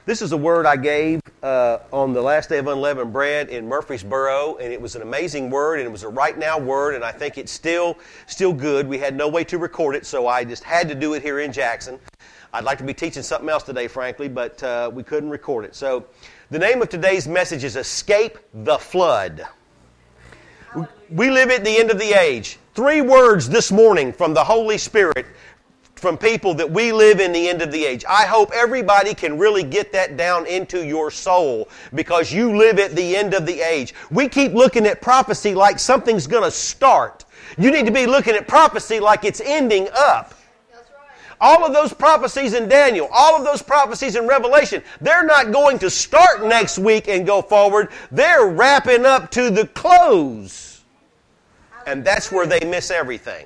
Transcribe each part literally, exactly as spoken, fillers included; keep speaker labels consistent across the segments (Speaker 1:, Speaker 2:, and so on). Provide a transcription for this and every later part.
Speaker 1: This is a word I gave uh, on the last day of Unleavened Bread in Murfreesboro, and it was an amazing word, and it was a right now word, and I think it's still still good. We had no way to record it, so I just had to do it here in Jackson. I'd like to be teaching something else today, frankly, but uh, we couldn't record it. So the name of today's message is Escape the Flood. We live at the end of the age. Three words this morning from the Holy Spirit from people that we live in the end of the age. I hope everybody can really get that down into your soul because you live at the end of the age. We keep looking at prophecy like something's going to start. You need to be looking at prophecy like it's ending up.
Speaker 2: That's right.
Speaker 1: All of those prophecies in Daniel, all of those prophecies in Revelation, they're not going to start next week and go forward. They're wrapping up to the close. And that's where they miss everything.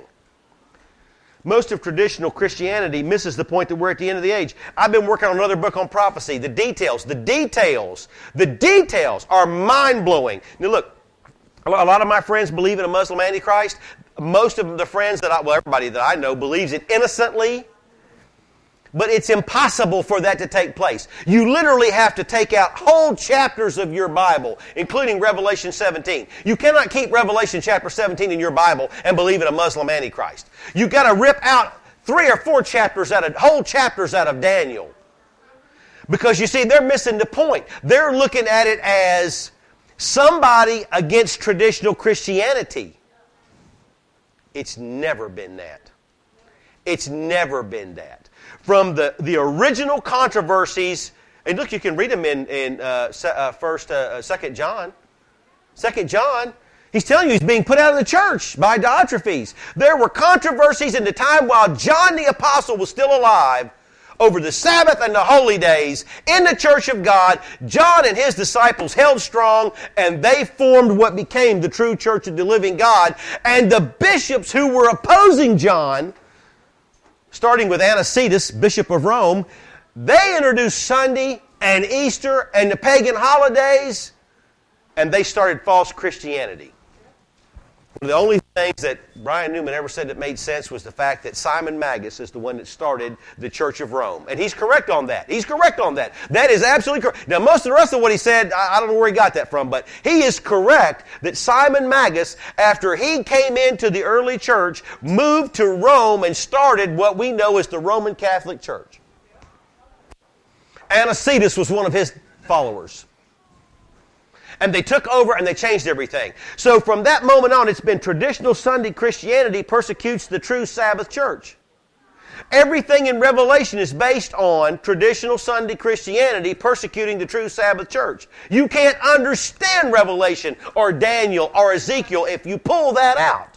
Speaker 1: Most of traditional Christianity misses the point that we're at the end of the age. I've been working on another book on prophecy. The details, the details, the details are mind-blowing. Now look, a lot of my friends believe in a Muslim Antichrist. Most of the friends that I, well, everybody that I know believes it innocently. But it's impossible for that to take place. You literally have to take out whole chapters of your Bible, including Revelation seventeen. You cannot keep Revelation chapter seventeen in your Bible and believe in a Muslim Antichrist. You've got to rip out three or four chapters out of, whole chapters out of Daniel. Because you see, they're missing the point. They're looking at it as somebody against traditional Christianity. It's never been that. It's never been that. From the, the original controversies, and look, you can read them in, in uh, uh, first, uh, Second John. Second John, he's telling you he's being put out of the church by Diotrephes. There were controversies in the time while John the Apostle was still alive over the Sabbath and the holy days in the church of God. John and his disciples held strong, and they formed what became the true church of the living God. And the bishops who were opposing John, starting with Anicetus, Bishop of Rome, they introduced Sunday and Easter and the pagan holidays, and they started false Christianity. One of the only things that Brian Newman ever said that made sense was the fact that Simon Magus is the one that started the Church of Rome. And he's correct on that. He's correct on that. That is absolutely correct. Now, most of the rest of what he said, I don't know where he got that from, but he is correct that Simon Magus, after he came into the early church, moved to Rome and started what we know as the Roman Catholic Church. Anicetus was one of his followers. And they took over and they changed everything. So from that moment on, it's been traditional Sunday Christianity persecutes the true Sabbath church. Everything in Revelation is based on traditional Sunday Christianity persecuting the true Sabbath church. You can't understand Revelation or Daniel or Ezekiel if you pull that out.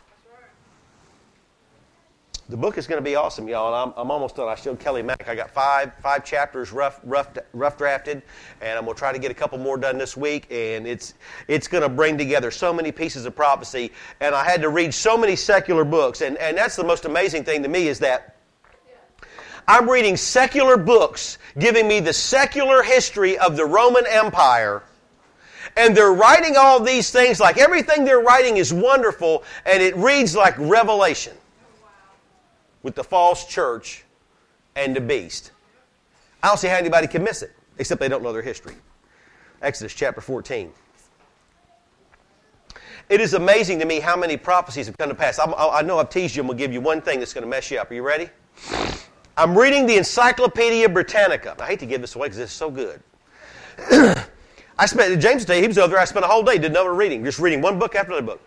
Speaker 1: The book is going to be awesome, y'all. I'm, I'm almost done. I showed Kelly Mack. I got five five chapters rough rough rough drafted, and I'm going to try to get a couple more done this week. And it's it's going to bring together so many pieces of prophecy. And I had to read so many secular books, and and that's the most amazing thing to me is that I'm reading secular books giving me the secular history of the Roman Empire. And they're writing all these things like everything they're writing is wonderful, and it reads like Revelation. With the false church and the beast. I don't see how anybody can miss it, except they don't know their history. Exodus chapter fourteen. It is amazing to me how many prophecies have come to pass. I'm, I know I've teased you, and we'll give you one thing that's going to mess you up. Are you ready? I'm reading the Encyclopedia Britannica. I hate to give this away because it's so good. I spent, James today, he was over there, I spent a whole day, did no reading, just reading one book after another book.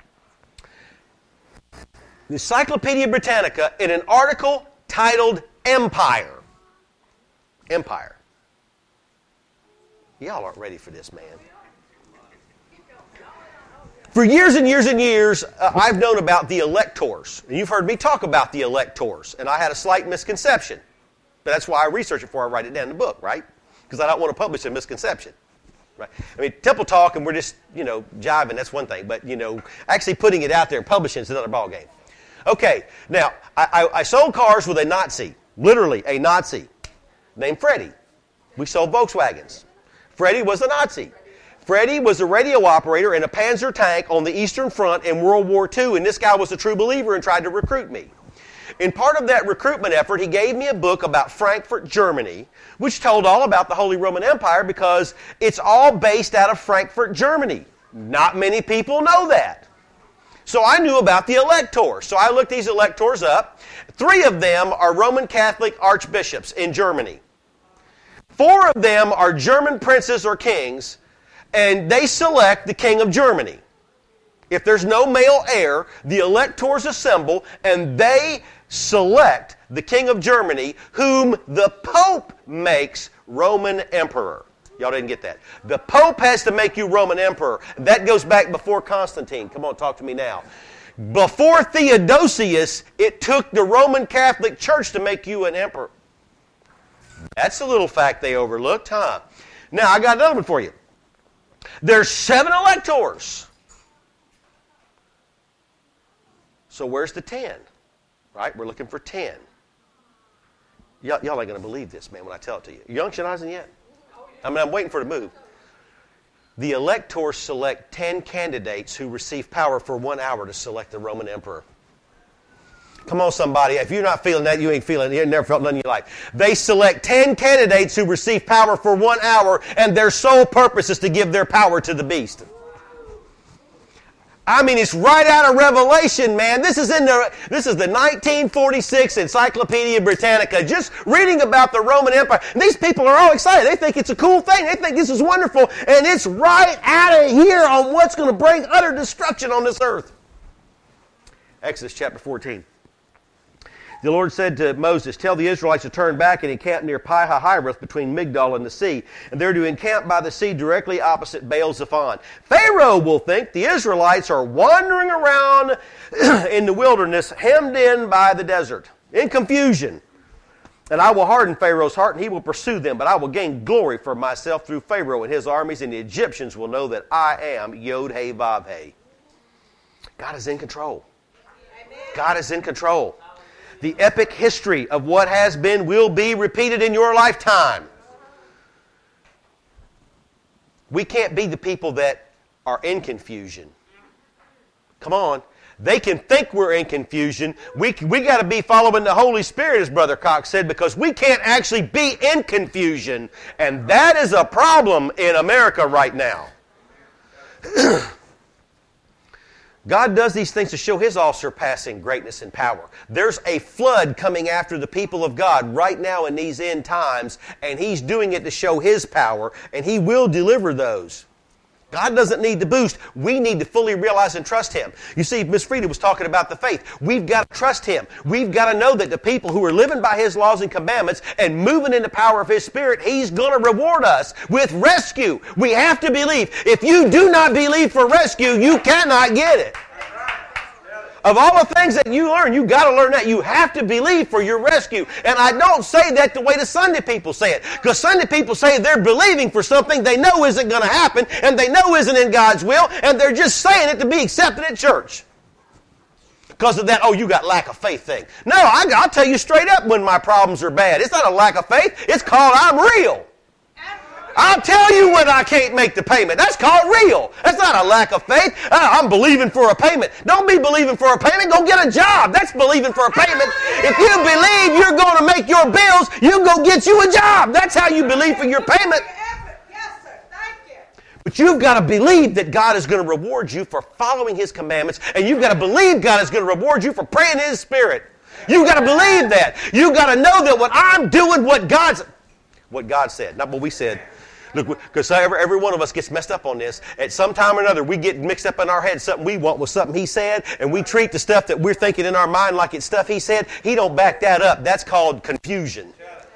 Speaker 1: The Encyclopedia Britannica in an article titled Empire. Empire. Y'all aren't ready for this, man. For years and years and years, uh, I've known about the electors. And you've heard me talk about the electors. And I had a slight misconception. But that's why I research it before I write it down in the book, right? Because I don't want to publish a misconception. Right? I mean, Temple Talk and we're just, you know, jiving, that's one thing. But, you know, actually putting it out there and publishing is another ballgame. Okay, now, I, I, I sold cars with a Nazi, literally a Nazi, named Freddie. We sold Volkswagens. Freddie was a Nazi. Freddie was a radio operator in a Panzer tank on the Eastern Front in World War Two, and this guy was a true believer and tried to recruit me. In part of that recruitment effort, he gave me a book about Frankfurt, Germany, which told all about the Holy Roman Empire because it's all based out of Frankfurt, Germany. Not many people know that. So I knew about the electors. So I looked these electors up. Three of them are Roman Catholic archbishops in Germany. Four of them are German princes or kings, and they select the king of Germany. If there's no male heir, the electors assemble, and they select the king of Germany, whom the Pope makes Roman emperor. Y'all didn't get that. The Pope has to make you Roman emperor. That goes back before Constantine. Come on, talk to me now. Before Theodosius, it took the Roman Catholic Church to make you an emperor. That's a little fact they overlooked, huh? Now, I got another one for you. There's seven electors. So where's the ten? Right? We're looking for ten. Y'all, y'all ain't going to believe this, man, when I tell it to you. Young Shanazen yet? I mean, I'm waiting for it to move. The electors select ten candidates who receive power for one hour to select the Roman emperor. Come on, somebody. If you're not feeling that, you ain't feeling it. You've never felt none in your life. They select ten candidates who receive power for one hour, and their sole purpose is to give their power to the beast. I mean, it's right out of Revelation, man. This is in the this is the nineteen forty-six Encyclopedia Britannica, just reading about the Roman Empire. And these people are all excited. They think it's a cool thing. They think this is wonderful. And it's right out of here on what's going to bring utter destruction on this earth. Exodus chapter fourteen. The Lord said to Moses, tell the Israelites to turn back and encamp near Pi-hahiroth between Migdol and the sea. And they're to encamp by the sea directly opposite Baal-zephon. Pharaoh will think the Israelites are wandering around in the wilderness, hemmed in by the desert, in confusion. And I will harden Pharaoh's heart, and he will pursue them. But I will gain glory for myself through Pharaoh and his armies, and the Egyptians will know that I am Yod-Heh-Vav-Heh. God is in control. God is in control. The epic history of what has been will be repeated in your lifetime. We can't be the people that are in confusion. Come on. They can think we're in confusion. We we got to be following the Holy Spirit, as Brother Cox said, because we can't actually be in confusion. And that is a problem in America right now. God does these things to show His all-surpassing greatness and power. There's a flood coming after the people of God right now in these end times, and He's doing it to show His power, and He will deliver those. God doesn't need to boost. We need to fully realize and trust Him. You see, Miss Frieda was talking about the faith. We've got to trust Him. We've got to know that the people who are living by His laws and commandments and moving in the power of His Spirit, He's going to reward us with rescue. We have to believe. If you do not believe for rescue, you cannot get it. Of all the things that you learn, you got to learn that. You have to believe for your rescue. And I don't say that the way the Sunday people say it. Because Sunday people say they're believing for something they know isn't going to happen, and they know isn't in God's will, and they're just saying it to be accepted at church. Because of that, oh, you got lack of faith thing. No, I, I'll tell you straight up when my problems are bad. It's not a lack of faith. It's called I'm real. I'll tell you when I can't make the payment. That's called real. That's not a lack of faith. I'm believing for a payment. Don't be believing for a payment. Go get a job. That's believing for a payment. If you believe you're going to make your bills, you go get you a job. That's how you believe for your payment.
Speaker 2: Yes, sir. Thank you.
Speaker 1: But you've got to believe that God is going to reward you for following His commandments, and you've got to believe God is going to reward you for praying in His Spirit. You've got to believe that. You've got to know that when I'm doing what God's, what God said, not what we said. Look, because every, every one of us gets messed up on this. At some time or another, we get mixed up in our head. Something we want was something He said, and we treat the stuff that we're thinking in our mind like it's stuff He said. He don't back that up. That's called confusion.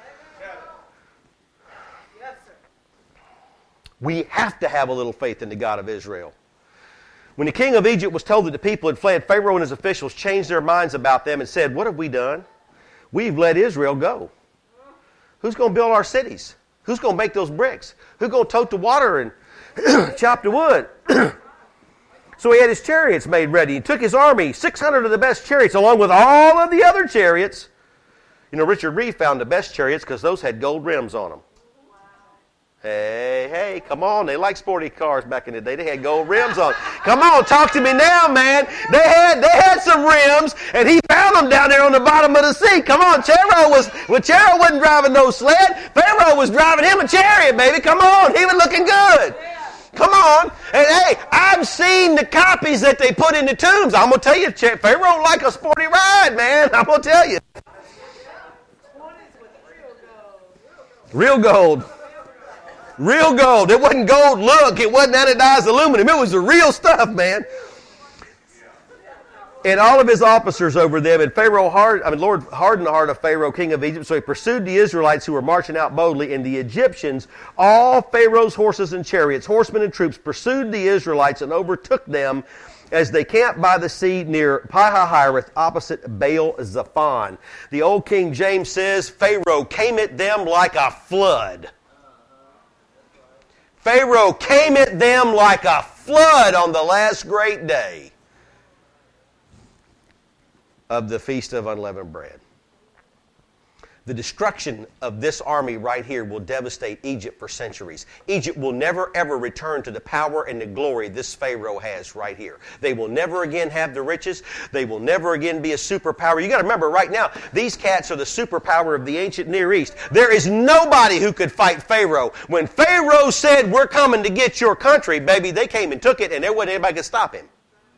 Speaker 2: Yes, sir.
Speaker 1: We have to have a little faith in the God of Israel. When the king of Egypt was told that the people had fled, Pharaoh and his officials changed their minds about them and said, what have we done? We've let Israel go. Who's going to build our cities? Who's going to make those bricks? Who's going to tote the water and chop the wood? So he had his chariots made ready. He took his army, six hundred of the best chariots, along with all of the other chariots. You know, Richard Reeve found the best chariots because those had gold rims on them. Hey, hey, come on. They like sporty cars back in the day. They had gold rims on. Come on, talk to me now, man. They had they had some rims, and he found them down there on the bottom of the seat. Come on, Chero was, well, Chero wasn't driving no sled. Pharaoh was driving him a chariot, baby. Come on, he was looking good. Come on. And hey, I've seen the copies that they put in the tombs. I'm going to tell you, Pharaoh liked a sporty ride, man. I'm going to tell you. Real gold. Real gold. It wasn't gold look. It wasn't anodized aluminum. It was the real stuff, man. And all of his officers over them, and Pharaoh hard, I mean, Lord hardened the heart of Pharaoh, king of Egypt, so he pursued the Israelites who were marching out boldly, and the Egyptians, all Pharaoh's horses and chariots, horsemen and troops, pursued the Israelites and overtook them as they camped by the sea near Pi-hahiroth, opposite Baal-zephon. The old King James says, Pharaoh came at them like a flood. Pharaoh came at them like a flood on the last great day of the Feast of Unleavened Bread. The destruction of this army right here will devastate Egypt for centuries. Egypt will never ever return to the power and the glory this Pharaoh has right here. They will never again have the riches. They will never again be a superpower. You got to remember right now, these cats are the superpower of the ancient Near East. There is nobody who could fight Pharaoh. When Pharaoh said, we're coming to get your country, baby, they came and took it, and there wasn't anybody could stop him.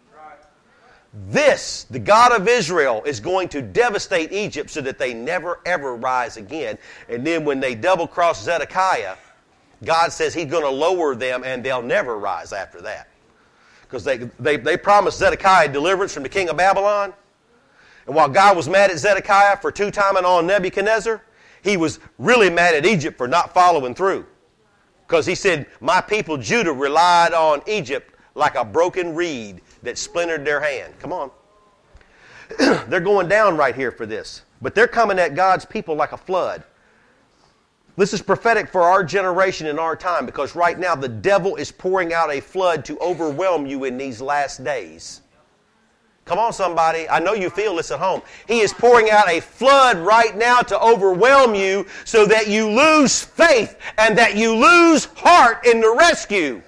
Speaker 1: This, the God of Israel, is going to devastate Egypt so that they never, ever rise again. And then when they double-cross Zedekiah, God says he's going to lower them and they'll never rise after that. Because they, they, they promised Zedekiah deliverance from the king of Babylon. And while God was mad at Zedekiah for two-timing on Nebuchadnezzar, he was really mad at Egypt for not following through. Because he said, my people Judah relied on Egypt like a broken reed that splintered their hand. Come on. They're going down right here for this. But they're coming at God's people like a flood. This is prophetic for our generation and our time, because right now the devil is pouring out a flood to overwhelm you in these last days. Come on, somebody. I know you feel this at home. He is pouring out a flood right now to overwhelm you so that you lose faith and that you lose heart in the rescue.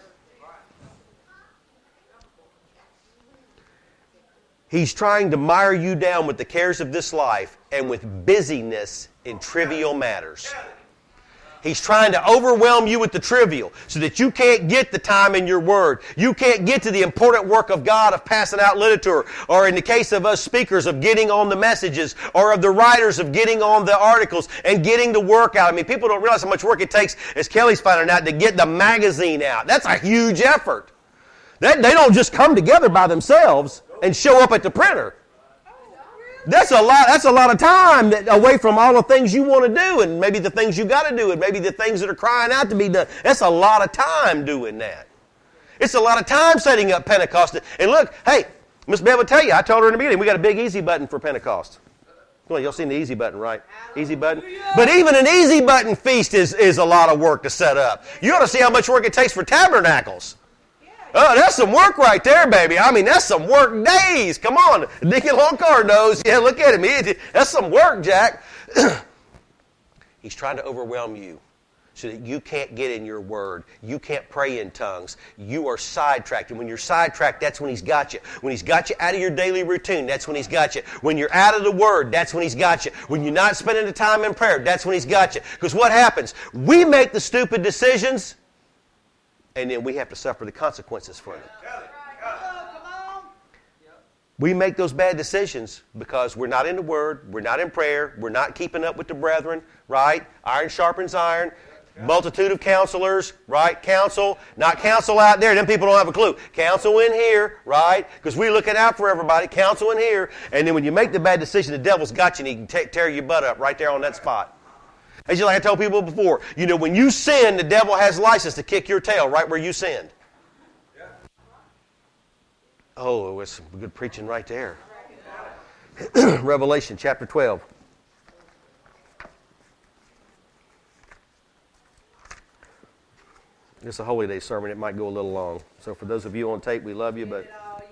Speaker 1: He's trying to mire you down with the cares of this life and with busyness in trivial matters. He's trying to overwhelm you with the trivial so that you can't get the time in your word. You can't get to the important work of God of passing out literature, or in the case of us speakers, of getting on the messages, or of the writers of getting on the articles and getting the work out. I mean, people don't realize how much work it takes, as Kelly's finding out, to get the magazine out. That's a huge effort. That, they don't just come together by themselves and show up at the printer. That's a lot. That's a lot of time that, away from all the things you want to do, and maybe the things you got to do, and maybe the things that are crying out to be done. That's a lot of time doing that. It's a lot of time setting up Pentecost. And look, hey, Miss Bev will tell you. I told her in the beginning we got a big easy button for Pentecost. Well, y'all seen the easy button, right? Easy button. But even an easy button feast is is a lot of work to set up. You ought to see how much work it takes for tabernacles. Oh, that's some work right there, baby. I mean, that's some work days. Come on. Deacon Longcar knows. Yeah, look at him. He, that's some work, Jack. He's trying to overwhelm you so that you can't get in your word. You can't pray in tongues. You are sidetracked. And when you're sidetracked, that's when he's got you. When he's got you out of your daily routine, that's when he's got you. When you're out of the word, that's when he's got you. When you're not spending the time in prayer, that's when he's got you. Because what happens? We make the stupid decisions, and then we have to suffer the consequences for them. We make those bad decisions because we're not in the Word, we're not in prayer, we're not keeping up with the brethren, right? Iron sharpens iron. Multitude of counselors, right? Counsel, not counsel out there. Them people don't have a clue. Counsel in here, right? Because we're looking out for everybody. Counsel in here. And then when you make the bad decision, the devil's got you and he can t- tear your butt up right there on that spot. As you like I told people before, you know, when you sin, the devil has license to kick your tail right where you sinned. Yeah. Oh, it was some good preaching right there. Revelation chapter twelve. It's a Holy Day sermon. It might go a little long. So for those of you on tape, we love you, but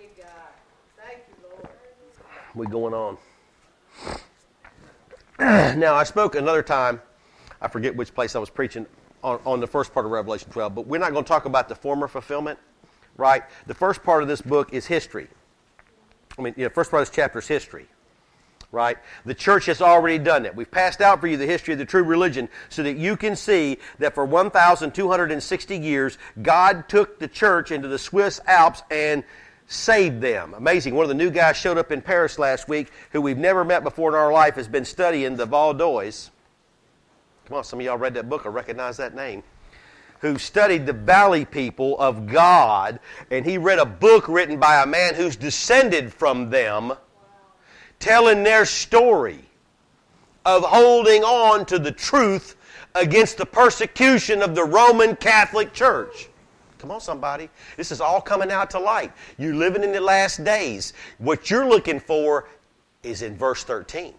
Speaker 1: we're going on. Now, I spoke another time. I forget which place I was preaching. on, on the first part of Revelation twelve, but we're not going to talk about the former fulfillment, right? The first part of this book is history. I mean, you know, first part of this chapter is history, right? The church has already done it. We've passed out for you the history of the true religion so that you can see that for one thousand two hundred sixty years, God took the church into the Swiss Alps and saved them. Amazing. One of the new guys showed up in Paris last week who we've never met before in our life, has been studying the Vaudois. Come on, some of y'all read that book or recognize that name. Who studied the valley people of God, and he read a book written by a man who's descended from them, telling their story of holding on to the truth against the persecution of the Roman Catholic Church. Come on, somebody. This is all coming out to light. You're living in the last days. What you're looking for is in verse thirteen.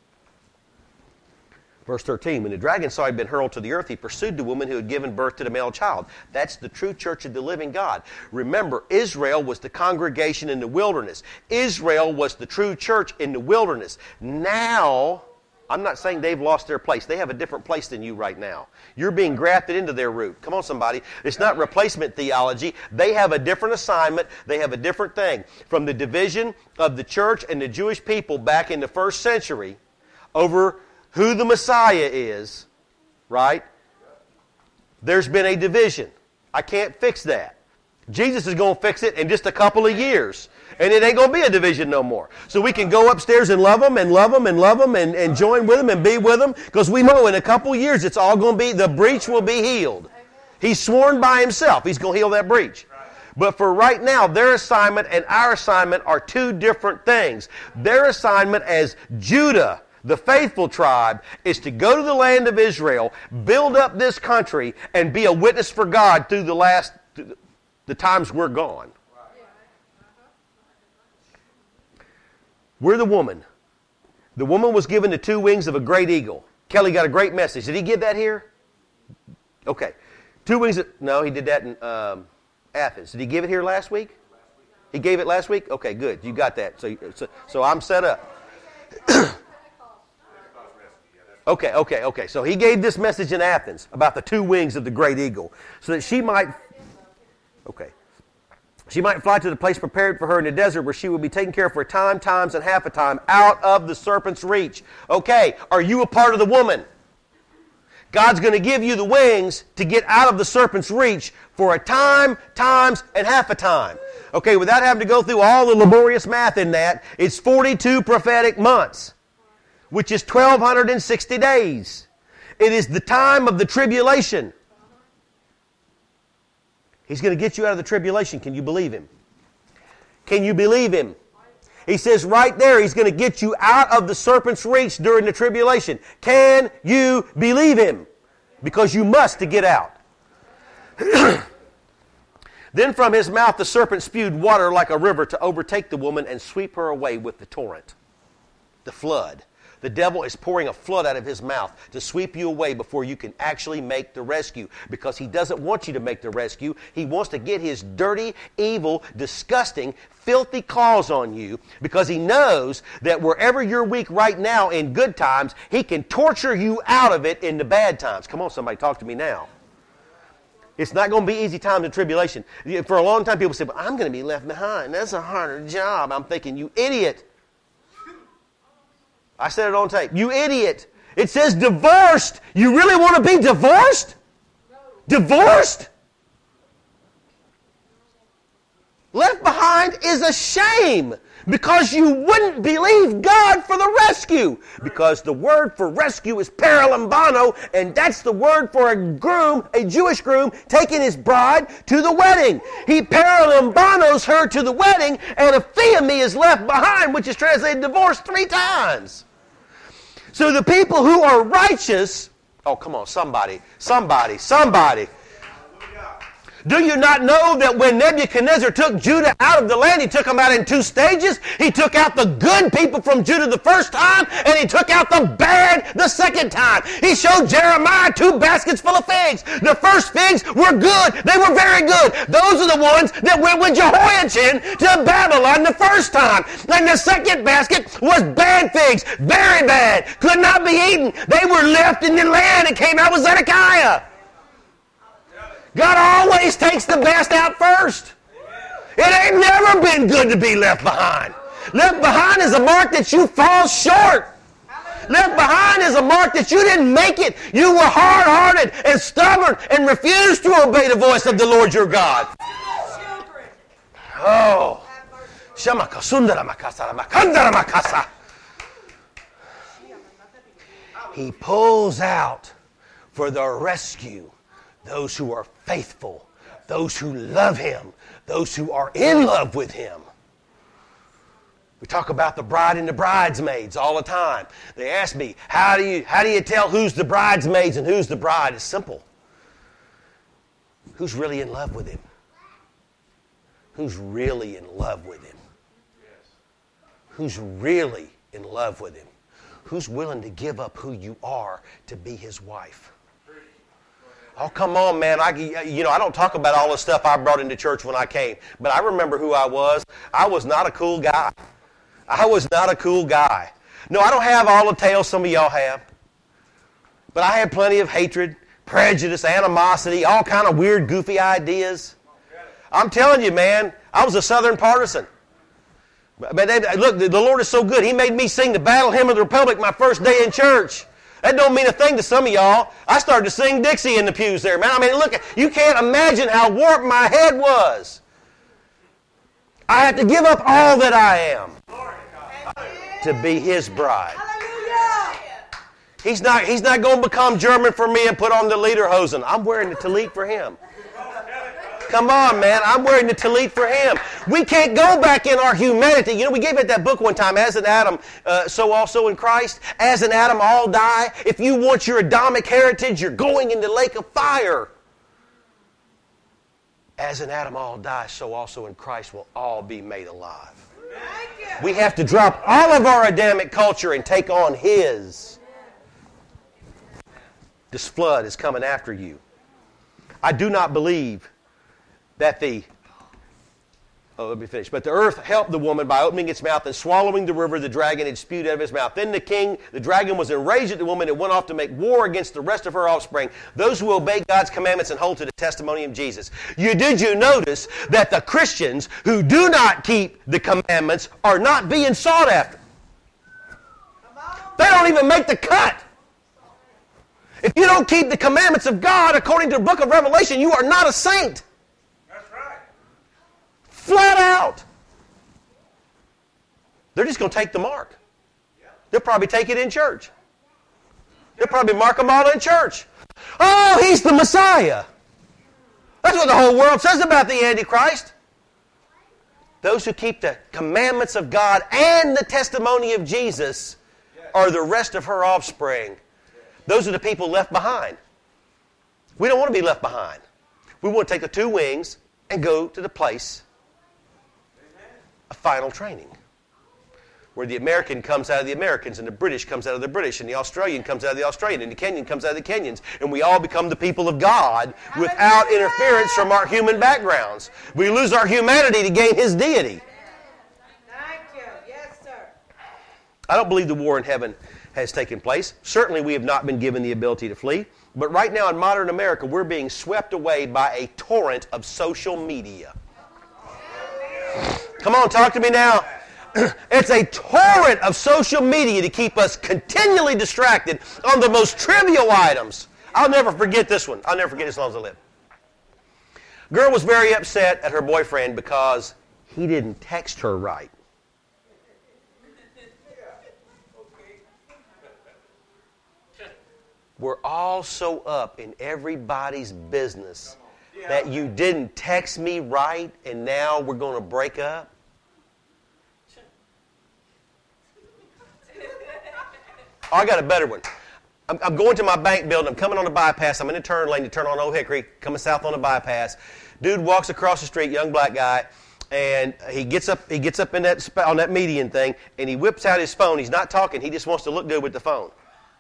Speaker 1: Verse thirteen, when the dragon saw he had been hurled to the earth, he pursued the woman who had given birth to the male child. That's the true church of the living God. Remember, Israel was the congregation in the wilderness. Israel was the true church in the wilderness. Now, I'm not saying they've lost their place. They have a different place than you right now. You're being grafted into their root. Come on, somebody. It's not replacement theology. They have a different assignment. They have a different thing. From the division of the church and the Jewish people back in the first century over who the Messiah is, right? There's been a division. I can't fix that. Jesus is going to fix it in just a couple of years. And it ain't going to be a division no more. So we can go upstairs and love them and love them and love them and, and join with them and be with them. Because we know in a couple of years it's all going to be, the breach will be healed. He's sworn by himself. He's going to heal that breach. But for right now, their assignment and our assignment are two different things. Their assignment as Judah, the faithful tribe, is to go to the land of Israel, build up this country, and be a witness for God through the last, the times we're gone. We're the woman. The woman was given the two wings of a great eagle. Kelly got a great message. Did he give that here? Okay. Two wings of, no, he did that in um, Athens. Did he give it here last week? He gave it last week? Okay, good. You got that. So, so, so I'm set up. Okay, okay, okay. So he gave this message in Athens about the two wings of the great eagle so that she might, okay, she might fly to the place prepared for her in the desert where she will be taken care of for a time, times, and half a time out of the serpent's reach. Okay, are you a part of the woman? God's going to give you the wings to get out of the serpent's reach for a time, times, and half a time. Okay, without having to go through all the laborious math in that, it's forty-two prophetic months, which is one thousand two hundred sixty days. It is the time of the tribulation. He's going to get you out of the tribulation. Can you believe him? Can you believe him? He says right there, he's going to get you out of the serpent's reach during the tribulation. Can you believe him? Because you must to get out. Then from his mouth the serpent spewed water like a river to overtake the woman and sweep her away with the torrent. The flood. The devil is pouring a flood out of his mouth to sweep you away before you can actually make the rescue. Because he doesn't want you to make the rescue. He wants to get his dirty, evil, disgusting, filthy claws on you. Because he knows that wherever you're weak right now in good times, he can torture you out of it in the bad times. Come on, somebody, talk to me now. It's not going to be easy times in tribulation. For a long time, people say, well, I'm going to be left behind. That's a harder job. I'm thinking, you idiot. I said it on tape. You idiot. It says divorced. You really want to be divorced? No. Divorced? Left behind is a shame because you wouldn't believe God for the rescue. Because the word for rescue is paralambano, and that's the word for a groom, a Jewish groom, taking his bride to the wedding. He paralambanos her to the wedding, and a theomy is left behind, which is translated divorce three times. So the people who are righteous, oh, come on, somebody, somebody, somebody. Do you not know that when Nebuchadnezzar took Judah out of the land, he took them out in two stages? He took out the good people from Judah the first time, and he took out the bad the second time. He showed Jeremiah two baskets full of figs. The first figs were good. They were very good. Those are the ones that went with Jehoiachin to Babylon the first time. And the second basket was bad figs. Very bad. Could not be eaten. They were left in the land and came out with Zedekiah. God always takes the best out first. It ain't never been good to be left behind. Left behind is a mark that you fall short. Left behind is a mark that you didn't make it. You were hard-hearted and stubborn and refused to obey the voice of the Lord your God. Oh. He pulls out for the rescue those who are faithful, those who love Him, those who are in love with Him. We talk about the bride and the bridesmaids all the time. They ask me, how do you, how do you tell who's the bridesmaids and who's the bride? It's simple. Who's really in love with Him? Who's really in love with Him? Who's really in love with Him? Who's willing to give up who you are to be His wife? Oh, come on, man. I, you know, I don't talk about all the stuff I brought into church when I came, but I remember who I was. I was not a cool guy. I was not a cool guy. No, I don't have all the tales some of y'all have. But I had plenty of hatred, prejudice, animosity, all kind of weird, goofy ideas. I'm telling you, man, I was a Southern partisan. But they, look, the Lord is so good. He made me sing the Battle Hymn of the Republic my first day in church. That don't mean a thing to some of y'all. I started to sing Dixie in the pews there, man. I mean, look, you can't imagine how warped my head was. I have to give up all that I am to be His bride. He's not, he's not going to become German for me and put on the lederhosen. I'm wearing the tallit for Him. Come on, man. I'm wearing the tallit for Him. We can't go back in our humanity. You know, we gave it that book one time, As in Adam, uh, so also in Christ. As in Adam, all die. If you want your Adamic heritage, you're going in the lake of fire. As in Adam, all die, so also in Christ will all be made alive. We have to drop all of our Adamic culture and take on His. This flood is coming after you. I do not believe that the, oh, let me finish. But the earth helped the woman by opening its mouth and swallowing the river the dragon had spewed out of his mouth. Then the king, the dragon, was enraged at the woman and went off to make war against the rest of her offspring, those who obey God's commandments and hold to the testimony of Jesus. You Did you notice that the Christians who do not keep the commandments are not being sought after? They don't even make the cut. If you don't keep the commandments of God according to the book of Revelation, you are not a saint. Flat out. They're just going to take the mark. They'll probably take it in church. They'll probably mark them all in church. Oh, He's the Messiah. That's what the whole world says about the Antichrist. Those who keep the commandments of God and the testimony of Jesus are the rest of her offspring. Those are the people left behind. We don't want to be left behind. We want to take the two wings and go to the place of final training, where the American comes out of the Americans, and the British comes out of the British, and the Australian comes out of the Australian, and the Kenyan comes out of the Kenyans, and we all become the people of God without interference from our human backgrounds. We lose our humanity to gain His deity.
Speaker 2: Thank you. Yes, sir.
Speaker 1: I don't believe the war in heaven has taken place. Certainly we have not been given the ability to flee, but right now in modern America, we're being swept away by a torrent of social media. Come on, talk to me now. It's a torrent of social media to keep us continually distracted on the most trivial items. I'll never forget this one. I'll never forget it as long as I live. Girl was very upset at her boyfriend because he didn't text her right. We're all so up in everybody's business that you didn't text me right and now we're going to break up. Oh, I got a better one. I'm, I'm going to my bank building. I'm coming on the bypass. I'm in the turn lane to turn on Old Hickory, coming south on the bypass. Dude walks across the street, young black guy, and he gets up. He gets up in that on that median thing, and he whips out his phone. He's not talking. He just wants to look good with the phone.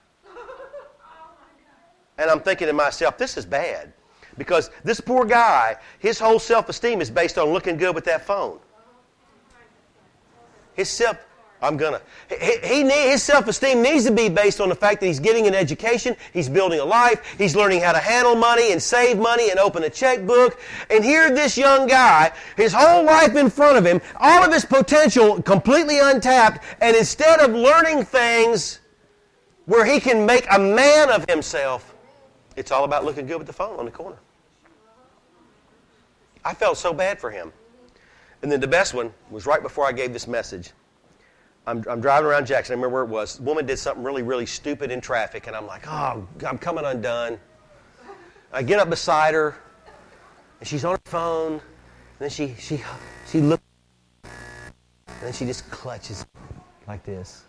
Speaker 1: And I'm thinking to myself, this is bad. Because this poor guy, his whole self-esteem is based on looking good with that phone. His self, I'm gonna. He, he need, his self-esteem needs to be based on the fact that he's getting an education, he's building a life, he's learning how to handle money and save money and open a checkbook. And here this young guy, his whole life in front of him, all of his potential completely untapped, and instead of learning things where he can make a man of himself, it's all about looking good with the phone on the corner. I felt so bad for him. And then the best one was right before I gave this message. I'm, I'm driving around Jackson. I remember where it was. A woman did something really, really stupid in traffic, and I'm like, oh, I'm coming undone. I get up beside her, and she's on her phone, and then she she she looks, and then she just clutches like this.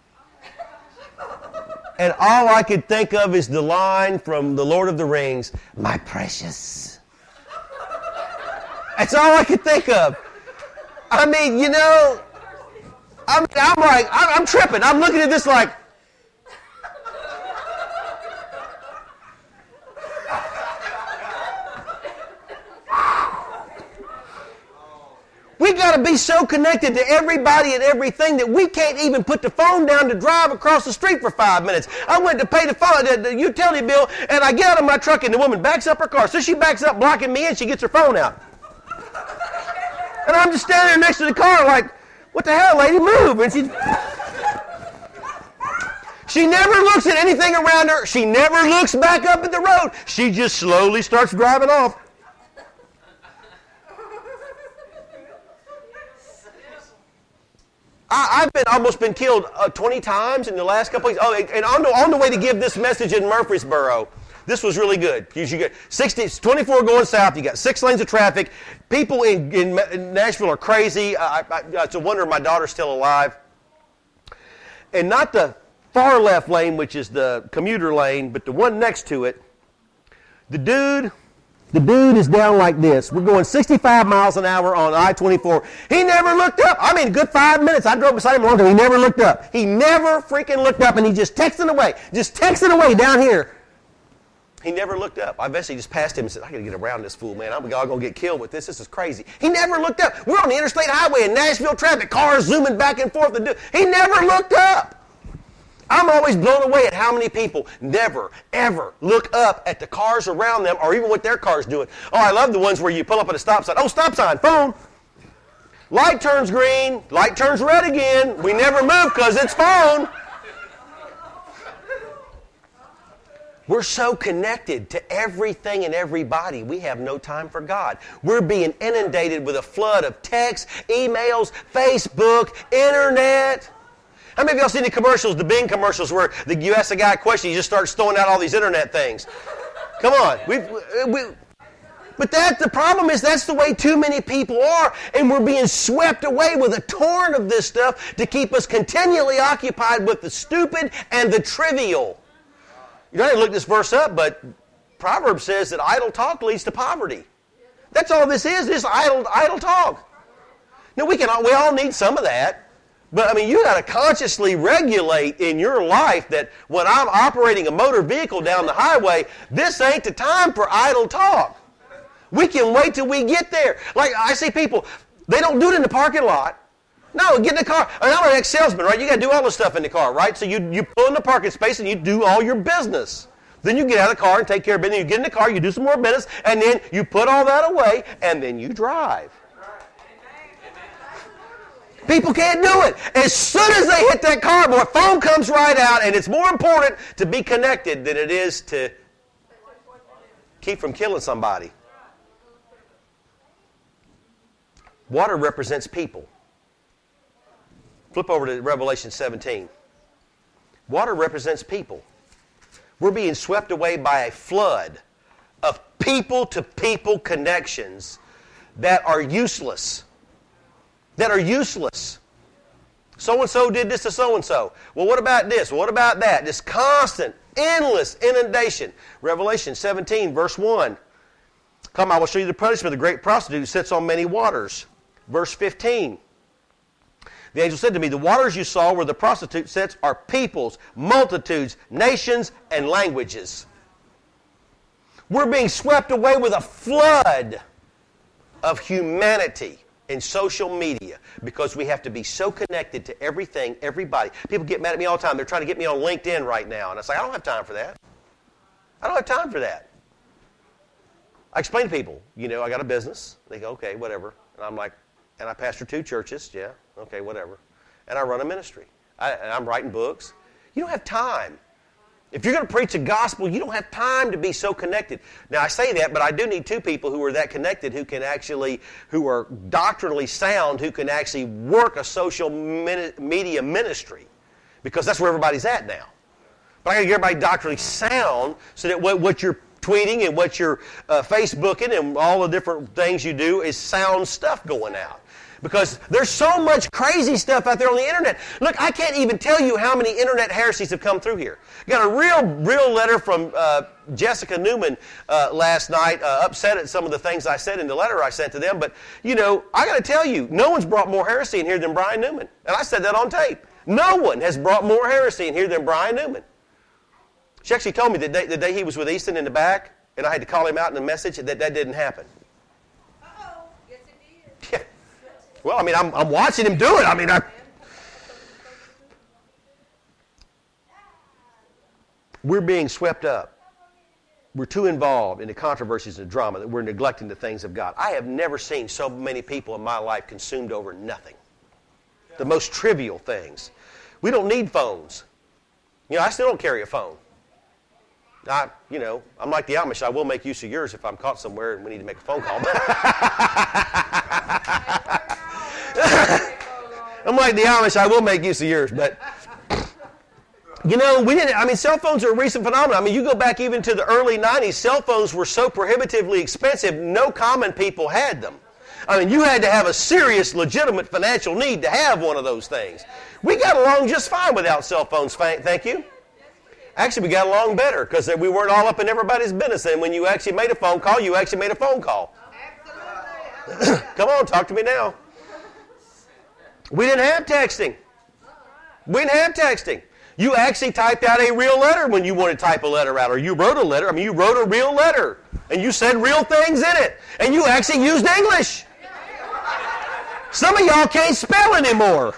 Speaker 1: And all I could think of is the line from The Lord of the Rings, "My precious." That's all I could think of. I mean, you know, I'm, I'm like, I'm, I'm tripping. I'm looking at this like, we got to be so connected to everybody and everything that we can't even put the phone down to drive across the street for five minutes. I went to pay the, phone, the, the utility bill, and I get out of my truck, and the woman backs up her car. So she backs up, blocking me, and she gets her phone out. And I'm just standing there next to the car like, what the hell, lady, move. And she, she never looks at anything around her. She never looks back up at the road. She just slowly starts driving off. I, I've been almost been killed uh, twenty times in the last couple of weeks. Oh, and on the, on the way to give this message in Murfreesboro, this was really good. You get sixty, twenty-four going south. You got six lanes of traffic. People in, in, in Nashville are crazy. I, I, it's a wonder my daughter's still alive. And not the far left lane, which is the commuter lane, but the one next to it. The dude, the dude is down like this. We're going sixty-five miles an hour on I twenty-four. He never looked up. I mean, a good five minutes. I drove beside him a long time. He never looked up. He never freaking looked up, and he just texting away, just texting away down here. He never looked up. I eventually just passed him and said, I got to get around this fool, man. I'm going to get killed with this. This is crazy. He never looked up. We're on the interstate highway in Nashville traffic, cars zooming back and forth. He never looked up. I'm always blown away at how many people never, ever look up at the cars around them or even what their car's doing. Oh, I love the ones where you pull up at a stop sign. Oh, stop sign, phone. Light turns green. Light turns red again. We never move because it's phone. We're so connected to everything and everybody, we have no time for God. We're being inundated with a flood of texts, emails, Facebook, internet. How many of y'all seen the commercials, the Bing commercials, where the, you ask a guy a question, he just starts throwing out all these internet things? Come on. We've, we, but that the problem is that's the way too many people are, and we're being swept away with a torrent of this stuff to keep us continually occupied with the stupid and the trivial. You don't have to look this verse up, but Proverbs says that idle talk leads to poverty. That's all this is, is idle, idle talk. Now, we can all, we all need some of that, but I mean, you got to consciously regulate in your life that when I'm operating a motor vehicle down the highway, this ain't the time for idle talk. We can wait till we get there. Like, I see people, they don't do it in the parking lot. No, get in the car. I mean, I'm an ex-salesman, right? You got to do all this stuff in the car, right? So you, you pull in the parking space and you do all your business. Then you get out of the car and take care of business. You get in the car, you do some more business, and then you put all that away, and then you drive. People can't do it. As soon as they hit that car, boy, phone comes right out, and it's more important to be connected than it is to keep from killing somebody. Water represents people. Flip over to Revelation seventeen. Water represents people. We're being swept away by a flood of people-to-people connections that are useless. That are useless. So-and-so did this to so-and-so. Well, what about this? What about that? This constant, endless inundation. Revelation seventeen, verse one. Come, I will show you the punishment of the great prostitute who sits on many waters. Verse fifteen. The angel said to me, the waters you saw where the prostitute sits are peoples, multitudes, nations, and languages. We're being swept away with a flood of humanity. in social media because we have to be so connected to everything, everybody. People get mad at me all the time. They're trying to get me on LinkedIn right now. And I say, I don't have time for that. I don't have time for that. I explain to people, you know, I got a business. They go, okay, whatever. And I'm like, and I pastor two churches. Yeah, okay, whatever. And I run a ministry. I, and I'm writing books. You don't have time. If you're going to preach the gospel, you don't have time to be so connected. Now, I say that, but I do need two people who are that connected, who can actually, who are doctrinally sound, who can actually work a social media ministry, because that's where everybody's at now. But I got to get everybody doctrinally sound so that what, what you're tweeting and what you're uh, Facebooking and all the different things you do is sound stuff going out. Because there's so much crazy stuff out there on the internet. Look, I can't even tell you how many internet heresies have come through here. Got a real, real letter from uh, Jessica Newman uh, last night, uh, upset at some of the things I said in the letter I sent to them. But, you know, I got to tell you, no one's brought more heresy in here than Brian Newman. And I said that on tape. No one has brought more heresy in here than Brian Newman. She actually told me the day, the day he was with Easton in the back, and I had to call him out in a message, that that didn't happen.
Speaker 2: Uh-oh. Yes, it did.
Speaker 1: Yeah. Well, I mean, I'm, I'm watching him do it. I mean, I... We're being swept up. We're too involved in the controversies and drama that we're neglecting the things of God. I have never seen so many people in my life consumed over nothing. The most trivial things. We don't need phones. You know, I still don't carry a phone. I, you know, I'm like the Amish. I will make use of yours if I'm caught somewhere and we need to make a phone call. I'm like the Amish. I will make use of yours, but you know, we didn't. I mean, cell phones are a recent phenomenon. I mean, you go back even to the early nineties. Cell phones were so prohibitively expensive, no common people had them. I mean, you had to have a serious, legitimate financial need to have one of those things. We got along just fine without cell phones. Thank you. Actually, we got along better because we weren't all up in everybody's business. And when you actually made a phone call, you actually made a phone call.
Speaker 2: Absolutely.
Speaker 1: Come on, talk to me now. We didn't have texting. We didn't have texting. You actually typed out a real letter when you wanted to type a letter out, or you wrote a letter. I mean, you wrote a real letter, and you said real things in it, and you actually used English. Some of y'all can't spell anymore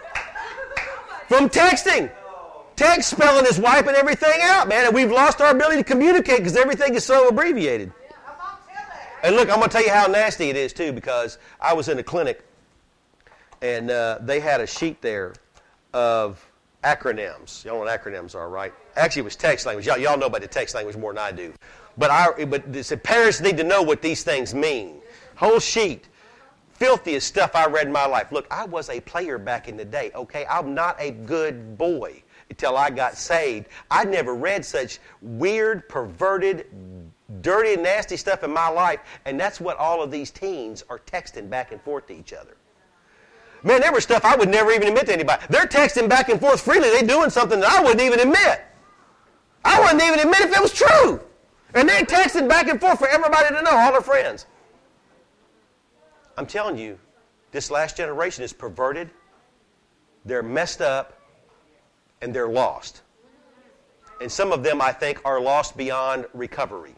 Speaker 1: from texting. Text spelling is wiping everything out, man, and we've lost our ability to communicate because everything is so abbreviated. And look, I'm going to tell you how nasty it is, too, because I was in a clinic, and uh, they had a sheet there of acronyms. Y'all know what acronyms are, right? Actually, it was text language. Y'all, y'all know about the text language more than I do. But, I, but they said parents need to know what these things mean. Whole sheet. Filthiest stuff I read in my life. Look, I was a player back in the day, okay? I'm not a good boy until I got saved. I never read such weird, perverted, dirty, and nasty stuff in my life, and that's what all of these teens are texting back and forth to each other. Man, there was stuff I would never even admit to anybody. They're texting back and forth freely. They're doing something that I wouldn't even admit. I wouldn't even admit if it was true. And they're texting back and forth for everybody to know, all their friends. I'm telling you, this last generation is perverted. They're messed up. And they're lost. And some of them, I think, are lost beyond recovery.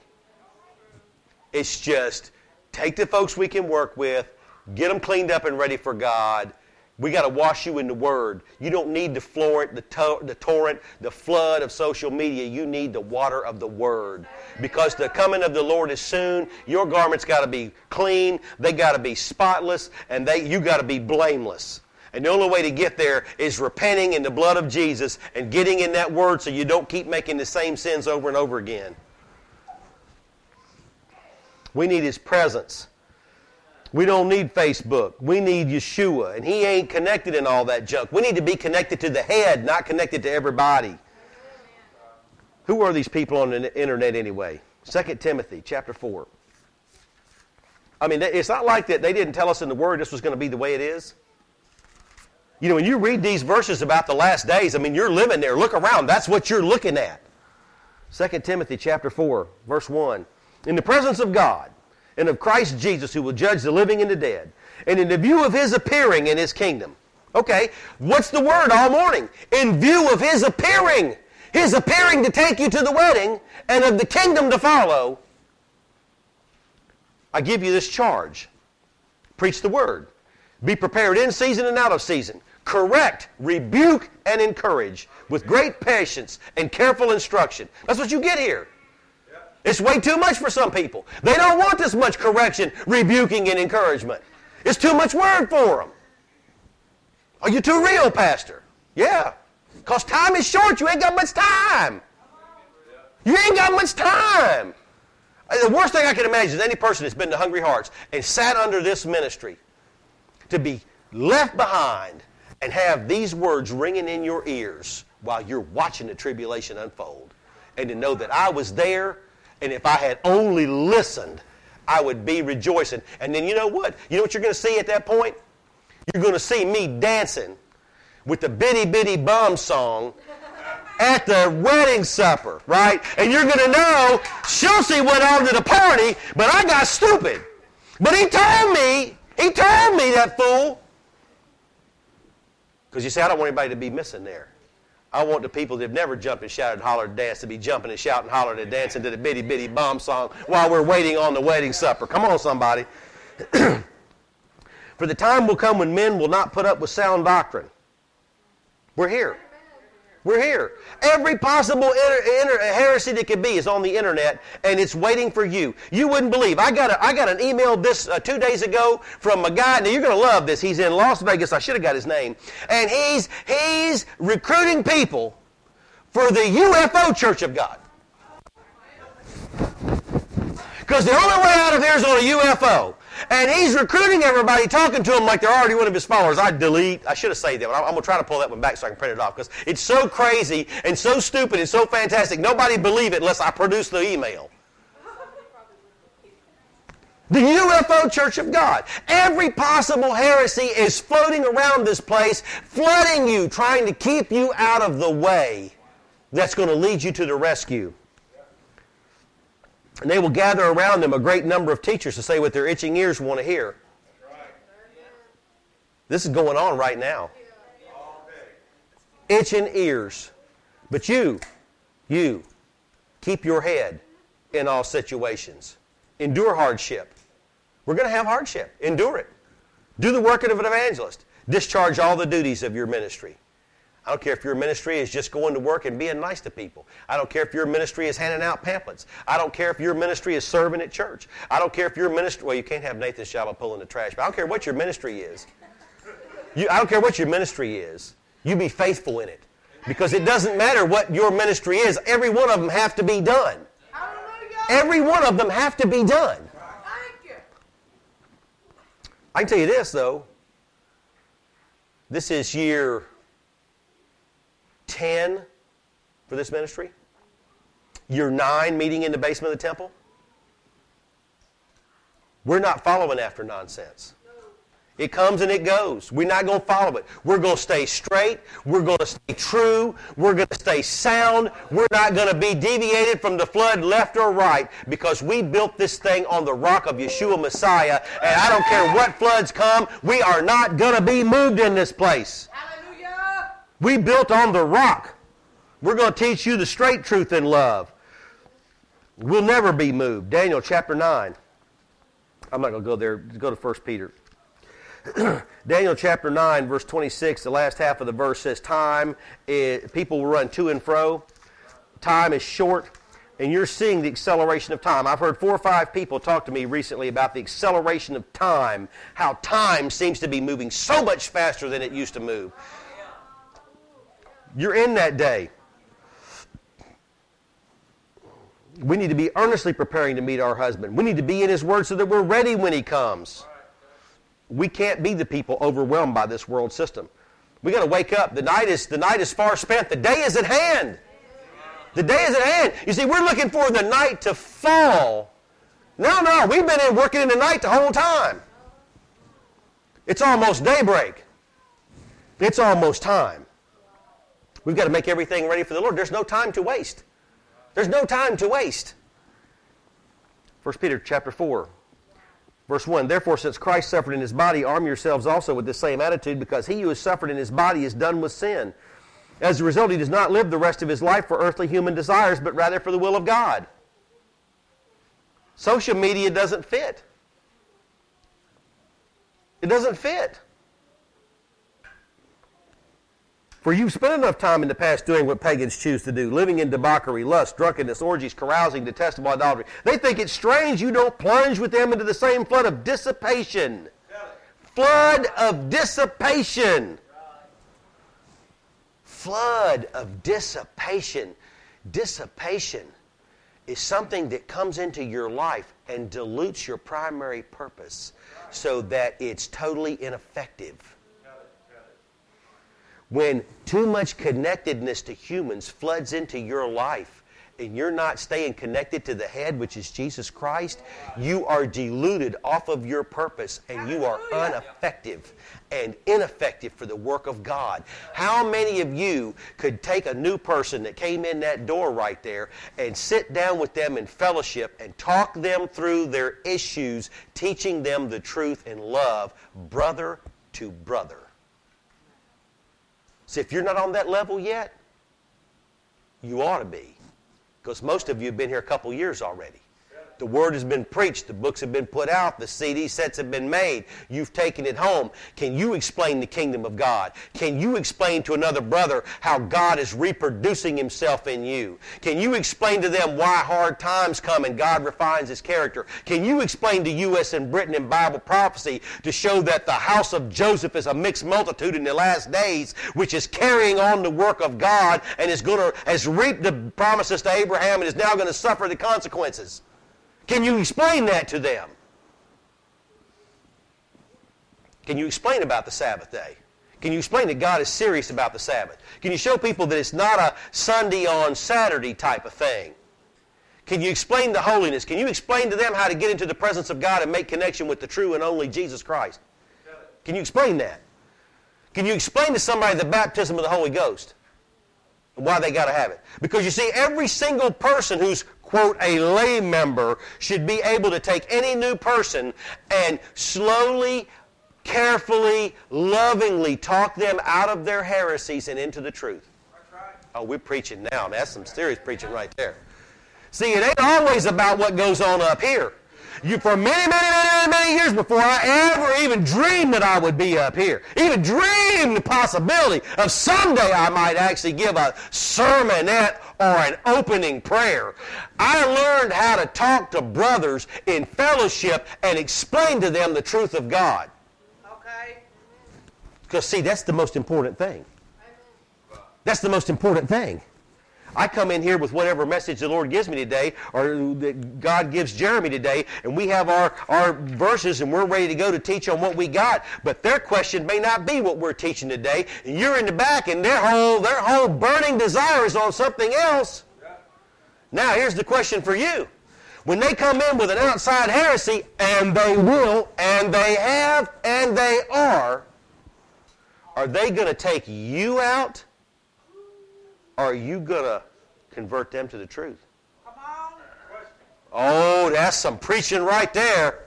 Speaker 1: It's just take the folks we can work with, get them cleaned up and ready for God. We got to wash you in the Word. You don't need the florent, the, to- the torrent, the flood of social media. You need the water of the Word. Because the coming of the Lord is soon. Your garments got to be clean. They got to be spotless. And they you got to be blameless. And the only way to get there is repenting in the blood of Jesus and getting in that Word so you don't keep making the same sins over and over again. We need His presence. We don't need Facebook. We need Yeshua. And He ain't connected in all that junk. We need to be connected to the head, not connected to everybody. Who are these people on the internet anyway? Second Timothy chapter four. I mean, it's not like that they didn't tell us in the Word this was going to be the way it is. You know, when you read these verses about the last days, I mean, you're living there. Look around. That's what you're looking at. Second Timothy chapter four, verse one. In the presence of God and of Christ Jesus, who will judge the living and the dead, and in the view of His appearing in His kingdom. Okay, what's the word all morning? In view of His appearing. His appearing to take you to the wedding and of the kingdom to follow. I give you this charge. Preach the word. Be prepared in season and out of season. Correct, rebuke, and encourage with great patience and careful instruction. That's what you get here. It's way too much for some people. They don't want this much correction, rebuking, and encouragement. It's too much word for them. Are you too real, Pastor? Yeah. Because time is short. You ain't got much time. You ain't got much time. The worst thing I can imagine is any person that's been to Hungry Hearts and sat under this ministry to be left behind and have these words ringing in your ears while you're watching the tribulation unfold. And to know that I was there, and if I had only listened, I would be rejoicing. And then you know what? You know what you're going to see at that point? You're going to see me dancing with the Bitty Bitty Bum song at the wedding supper, right? And you're going to know Shilsey went on to the party, but I got stupid. But he told me, he told me, that fool. Because you see, I don't want anybody to be missing there. I want the people that have never jumped and shouted and hollered and danced to be jumping and shouting and hollering and dancing to the Bitty Bitty Bum song while we're waiting on the wedding supper. Come on, somebody. For the time will come when men will not put up with sound doctrine. We're here. We're here. Every possible inter- inter- heresy that could be is on the internet, and it's waiting for you. You wouldn't believe. I got a, I got an email this uh, two days ago from a guy. Now, you're going to love this. He's in Las Vegas. I should have got his name. And he's, he's recruiting people for the U F O Church of God. Because the only way out of here is on a U F O. And he's recruiting everybody, talking to them like they're already one of his followers. I delete. I should have saved that one. I'm, I'm going to try to pull that one back so I can print it off because it's so crazy and so stupid and so fantastic. Nobody would believe it unless I produce the email. The U F O Church of God. Every possible heresy is floating around this place, flooding you, trying to keep you out of the way that's going to lead you to the rescue. And they will gather around them a great number of teachers to say what their itching ears want to hear. This is going on right now. Itching ears. But you, you, keep your head in all situations. Endure hardship. We're going to have hardship. Endure it. Do the work of an evangelist. Discharge all the duties of your ministry. I don't care if your ministry is just going to work and being nice to people. I don't care if your ministry is handing out pamphlets. I don't care if your ministry is serving at church. I don't care if your ministry, well, you can't have Nathan's job of pulling the trash, but I don't care what your ministry is. You, I don't care what your ministry is. You be faithful in it. Because it doesn't matter what your ministry is. Every one of them have to be done. Every one of them have to be done. I can tell you this, though. This is year ten for this ministry. Year nine meeting in the basement of the temple. We're not following after nonsense. It comes and it goes. We're not going to follow it. We're going to stay straight. We're going to stay true. We're going to stay sound. We're not going to be deviated from the flood left or right because we built this thing on the rock of Yeshua Messiah. And I don't care what floods come, we are not going to be moved in this place.
Speaker 2: Hallelujah.
Speaker 1: We built on the rock. We're going to teach you the straight truth in love. We'll never be moved. Daniel chapter nine. I'm not going to go there. Go to First Peter. Daniel chapter nine, verse twenty-six, the last half of the verse says, time, is, people will run to and fro. Time is short, and you're seeing the acceleration of time. I've heard four or five people talk to me recently about the acceleration of time, how time seems to be moving so much faster than it used to move. You're in that day. We need to be earnestly preparing to meet our husband. We need to be in his word so that we're ready when he comes. We can't be the people overwhelmed by this world system. We got to wake up. The night is the night is far spent. The day is at hand. The day is at hand. You see, we're looking for the night to fall. No, no, we've been in working in the night the whole time. It's almost daybreak. It's almost time. We've got to make everything ready for the Lord. There's no time to waste. There's no time to waste. First Peter chapter four. Verse one, therefore, since Christ suffered in his body, arm yourselves also with the same attitude, because he who has suffered in his body is done with sin. As a result, he does not live the rest of his life for earthly human desires, but rather for the will of God. Social media doesn't fit. It doesn't fit. For you've spent enough time in the past doing what pagans choose to do, living in debauchery, lust, drunkenness, orgies, carousing, detestable idolatry. They think it's strange you don't plunge with them into the same flood of dissipation. Flood of dissipation. Flood of dissipation. Dissipation is something that comes into your life and dilutes your primary purpose so that it's totally ineffective. When too much connectedness to humans floods into your life and you're not staying connected to the head, which is Jesus Christ, you are diluted off of your purpose and you are ineffective and ineffective for the work of God. How many of you could take a new person that came in that door right there and sit down with them in fellowship and talk them through their issues, teaching them the truth in love, brother to brother? So if you're not on that level yet, you ought to be. Because most of you have been here a couple years already. The word has been preached. The books have been put out. The C D sets have been made. You've taken it home. Can you explain the kingdom of God? Can you explain to another brother how God is reproducing himself in you? Can you explain to them why hard times come and God refines his character? Can you explain to U S and Britain in Bible prophecy to show that the house of Joseph is a mixed multitude in the last days, which is carrying on the work of God and is going to has reaped the promises to Abraham and is now going to suffer the consequences? Can you explain that to them? Can you explain about the Sabbath day? Can you explain that God is serious about the Sabbath? Can you show people that it's not a Sunday on Saturday type of thing? Can you explain the holiness? Can you explain to them how to get into the presence of God and make connection with the true and only Jesus Christ? Can you explain that? Can you explain to somebody the baptism of the Holy Ghost and why they got to have it? Because you see, every single person who's quote, a lay member should be able to take any new person and slowly, carefully, lovingly talk them out of their heresies and into the truth. Oh, we're preaching now. That's some serious preaching right there. See, it ain't always about what goes on up here. You, for many, many, many, many years before I ever even dreamed that I would be up here, even dreamed the possibility of someday I might actually give a sermonette or an opening prayer, I learned how to talk to brothers in fellowship and explain to them the truth of God.
Speaker 2: Okay.
Speaker 1: Because, see, that's the most important thing. That's the most important thing. I come in here with whatever message the Lord gives me today or that God gives Jeremy today, and we have our, our verses and we're ready to go to teach on what we got. But their question may not be what we're teaching today. And you're in the back and their whole, their whole burning desire is on something else. Now, here's the question for you. When they come in with an outside heresy, and they will, and they have, and they are, are they going to take you out? Or are you going to convert them to the truth?
Speaker 2: Come on.
Speaker 1: Oh, that's some preaching right there.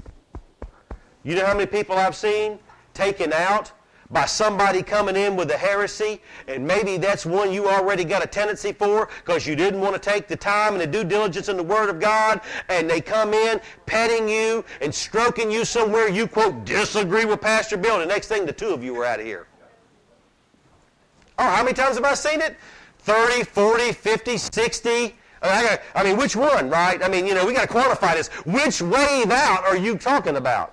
Speaker 1: You know how many people I've seen taken out by somebody coming in with a heresy, and maybe that's one you already got a tendency for because you didn't want to take the time and the due diligence in the Word of God, and they come in petting you and stroking you somewhere you, quote, disagree with Pastor Bill, and the next thing, the two of you were out of here. Oh, how many times have I seen it? thirty, forty, fifty, sixty. I mean, which one, right? I mean, you know, we got to quantify this. Which wave out are you talking about?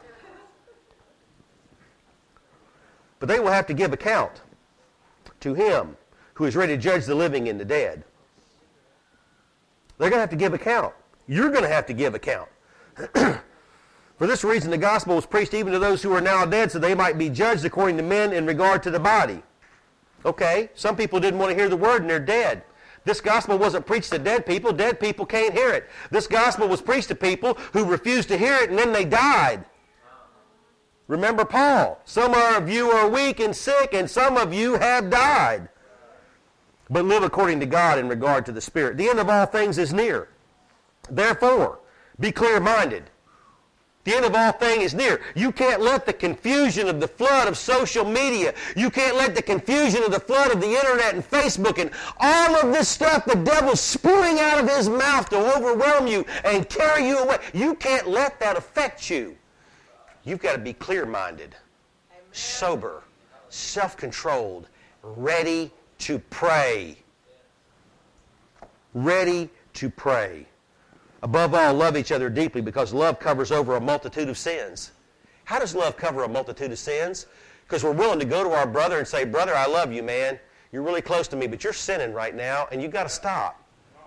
Speaker 1: But they will have to give account to him who is ready to judge the living and the dead. They're going to have to give account. You're going to have to give account. For this reason, the gospel was preached even to those who are now dead, so they might be judged according to men in regard to the body. Okay, some people didn't want to hear the word and they're dead. This gospel wasn't preached to dead people. Dead people can't hear it. This gospel was preached to people who refused to hear it and then they died. Remember Paul. Some of you are weak and sick and some of you have died. But live according to God in regard to the Spirit. The end of all things is near. Therefore, be clear-minded. The end of all things is near. You can't let the confusion of the flood of social media, you can't let the confusion of the flood of the internet and Facebook and all of this stuff the devil's spewing out of his mouth to overwhelm you and carry you away. You can't let that affect you. You've got to be clear-minded, sober, self-controlled, ready to pray. Ready to pray. Above all, love each other deeply because love covers over a multitude of sins. How does love cover a multitude of sins? Because we're willing to go to our brother and say, brother, I love you, man. You're really close to me, but you're sinning right now, and you've got to stop.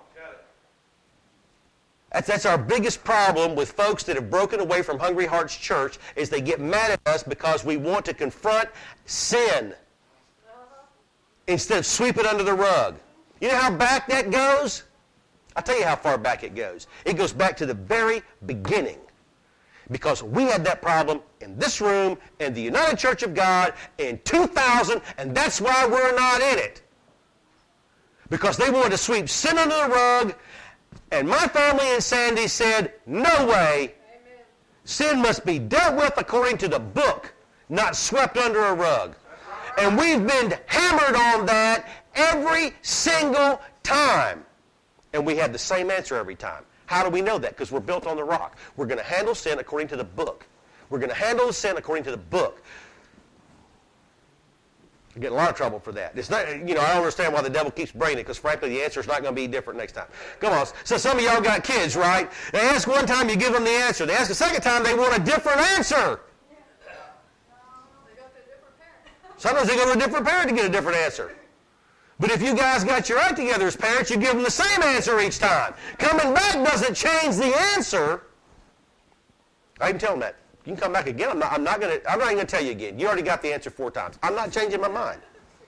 Speaker 1: That's, that's our biggest problem with folks that have broken away from Hungry Hearts Church is they get mad at us because we want to confront sin instead of sweep it under the rug. You know how back that goes? I'll tell you how far back it goes. It goes back to the very beginning. Because we had that problem in this room in the United Church of God in two thousand, and that's why we're not in it. Because they wanted to sweep sin under the rug, and my family and Sandy said, no way. Amen. Sin must be dealt with according to the book, not swept under a rug. And we've been hammered on that every single time. And we have the same answer every time. How do we know that? Because we're built on the rock. We're going to handle sin according to the book. We're going to handle sin according to the book. I get in a lot of trouble for that. It's not, you know, I don't understand why the devil keeps bringing it, because frankly, the answer is not going to be different next time. Come on. So some of y'all got kids, right? They ask one time, you give them the answer. They ask the second time, they want a different answer. Sometimes they go to a different parent to get a different answer. But if you guys got your act together as parents, you give them the same answer each time. Coming back doesn't change the answer. I can tell them that. You can come back again. I'm not, I'm not going to, I'm not even going to tell you again. You already got the answer four times. I'm not changing my mind.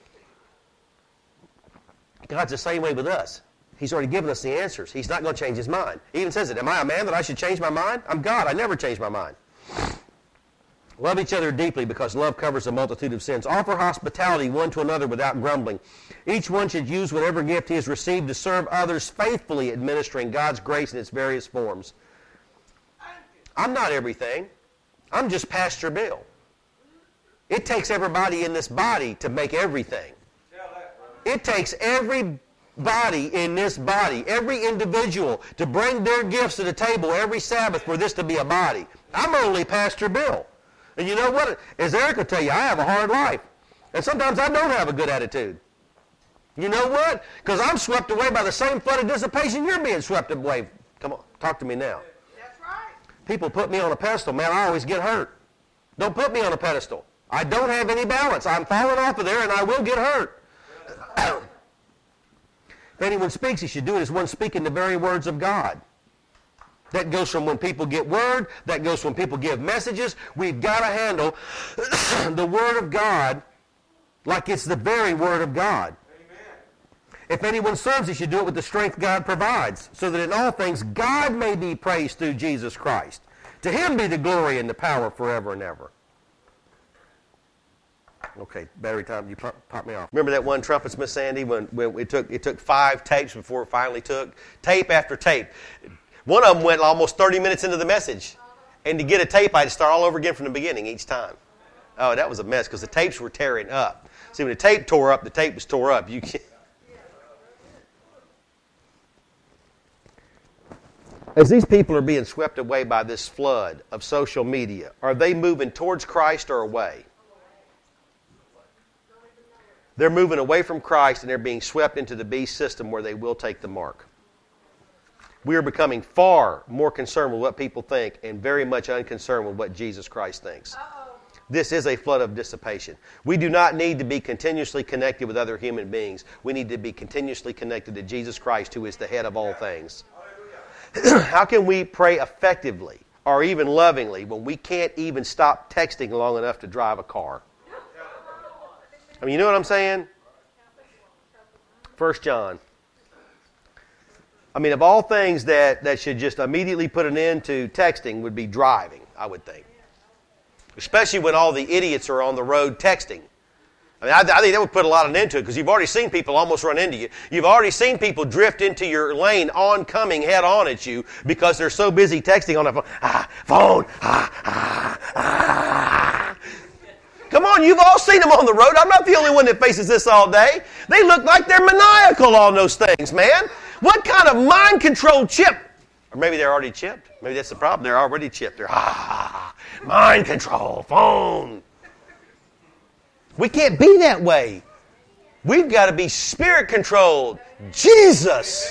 Speaker 1: God's the same way with us. He's already given us the answers. He's not going to change his mind. He even says it. Am I a man that I should change my mind? I'm God. I never change my mind. Love each other deeply because love covers a multitude of sins. Offer hospitality one to another without grumbling. Each one should use whatever gift he has received to serve others faithfully, administering God's grace in its various forms. I'm not everything. I'm just Pastor Bill. It takes everybody in this body to make everything. It takes everybody in this body, every individual, to bring their gifts to the table every Sabbath for this to be a body. I'm only Pastor Bill. And you know what? As Eric will tell you, I have a hard life. And sometimes I don't have a good attitude. You know what? Because I'm swept away by the same flood of dissipation you're being swept away. Come on, talk to me now.
Speaker 2: That's right.
Speaker 1: People put me on a pedestal. Man, I always get hurt. Don't put me on a pedestal. I don't have any balance. I'm falling off of there and I will get hurt. If anyone speaks, he should do it as one speaking the very words of God. That goes from when people get word. That goes when people give messages. We've got to handle the Word of God like it's the very Word of God. Amen. If anyone serves, he should do it with the strength God provides, so that in all things God may be praised through Jesus Christ. To him be the glory and the power forever and ever. Okay, battery time. You pop, pop me off. Remember that one trumpets, Miss Sandy, when, when it took it took five tapes before it finally took? Tape after tape. One of them went almost thirty minutes into the message. And to get a tape, I had to start all over again from the beginning each time. Oh, that was a mess because the tapes were tearing up. See, when the tape tore up, the tape was tore up. You can't. As these people are being swept away by this flood of social media, are they moving towards Christ or away? They're moving away from Christ and they're being swept into the beast system where they will take the mark. We are becoming far more concerned with what people think and very much unconcerned with what Jesus Christ thinks. Uh-oh. This is a flood of dissipation. We do not need to be continuously connected with other human beings. We need to be continuously connected to Jesus Christ, who is the head of all things. How can we pray effectively or even lovingly when we can't even stop texting long enough to drive a car? I mean, you know what I'm saying? First John. I mean, of all things that, that should just immediately put an end to texting would be driving, I would think. Especially when all the idiots are on the road texting. I mean, I, I think that would put a lot of an end to it because you've already seen people almost run into you. You've already seen people drift into your lane oncoming head on at you because they're so busy texting on the phone. Ah, phone. Ah, ah, ah. Come on, you've all seen them on the road. I'm not the only one that faces this all day. They look like they're maniacal on those things, man. What kind of mind-controlled chip? Or maybe they're already chipped. Maybe that's the problem. They're already chipped. They're, ah, mind control, phone. We can't be that way. We've got to be Spirit controlled. Jesus.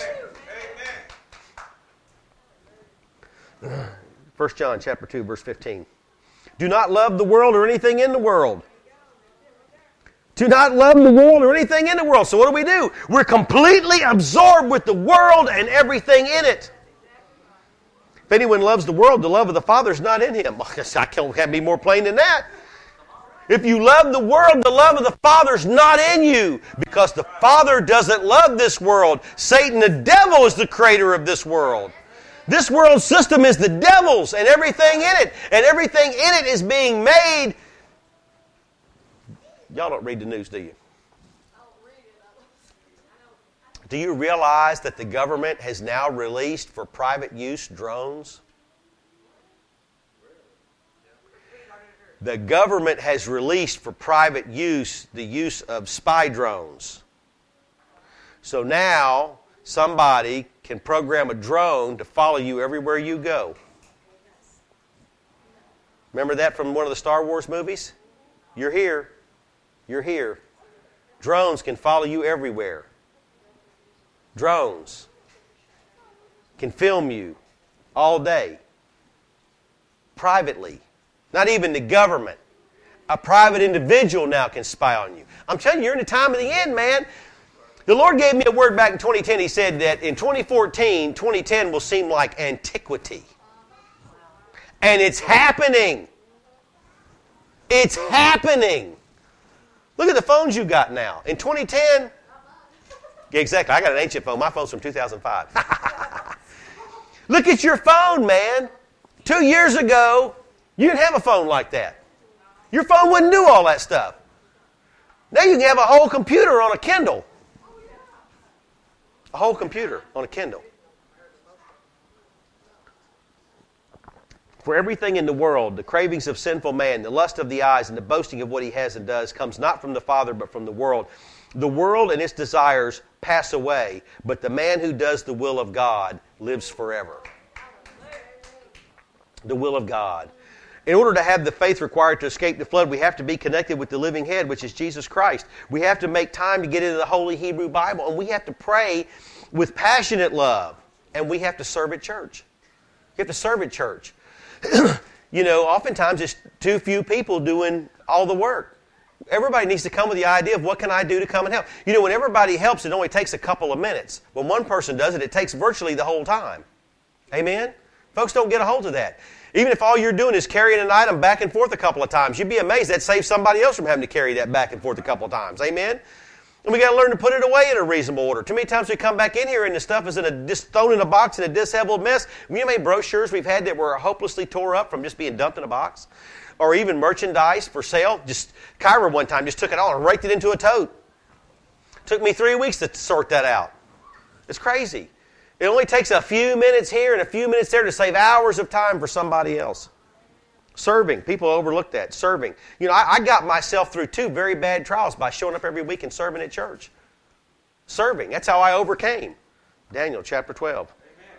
Speaker 1: First John chapter two, verse fifteen. Do not love the world or anything in the world. Do not love the world or anything in the world. So what do we do? We're completely absorbed with the world and everything in it. If anyone loves the world, the love of the Father is not in him. I can't be more plain than that. If you love the world, the love of the Father is not in you, because the Father doesn't love this world. Satan, the devil, is the creator of this world. This world system is the devil's and everything in it. And everything in it is being made. Y'all don't read the news, do you? Do you realize that the government has now released for private use drones? The government has released for private use the use of spy drones. So now somebody can program a drone to follow you everywhere you go. Remember that from one of the Star Wars movies? You're here. You're here. Drones can follow you everywhere. Drones can film you all day. Privately. Not even the government. A private individual now can spy on you. I'm telling you, you're in the time of the end, man. The Lord gave me a word back in twenty ten. He said that in twenty fourteen, twenty ten will seem like antiquity. And it's happening. It's happening. Look at the phones you got now. In twenty ten, yeah, exactly. I got an ancient phone. My phone's from two thousand five. Look at your phone, man. Two years ago, you didn't have a phone like that. Your phone wouldn't do all that stuff. Now you can have a whole computer on a Kindle. A whole computer on a Kindle. For everything in the world, the cravings of sinful man, the lust of the eyes, and the boasting of what he has and does comes not from the Father but from the world. The world and its desires pass away, but the man who does the will of God lives forever. The will of God. In order to have the faith required to escape the flood, we have to be connected with the living head, which is Jesus Christ. We have to make time to get into the Holy Hebrew Bible, and we have to pray with passionate love, and we have to serve at church. You have to serve at church. You know, oftentimes it's too few people doing all the work. Everybody needs to come with the idea of what can I do to come and help. You know, when everybody helps, it only takes a couple of minutes. When one person does it, it takes virtually the whole time. Amen? Folks don't get a hold of that. Even if all you're doing is carrying an item back and forth a couple of times, you'd be amazed that saves somebody else from having to carry that back and forth a couple of times. Amen? And we got to learn to put it away in a reasonable order. Too many times we come back in here and the stuff is in a just thrown in a box in a disheveled mess. You know how many brochures we've had that were hopelessly tore up from just being dumped in a box? Or even merchandise for sale. Just Kyra one time just took it all and raked it into a tote. Took me three weeks to sort that out. It's crazy. It only takes a few minutes here and a few minutes there to save hours of time for somebody else. Serving. People overlook that. Serving. You know, I, I got myself through two very bad trials by showing up every week and serving at church. Serving. That's how I overcame. Daniel chapter twelve.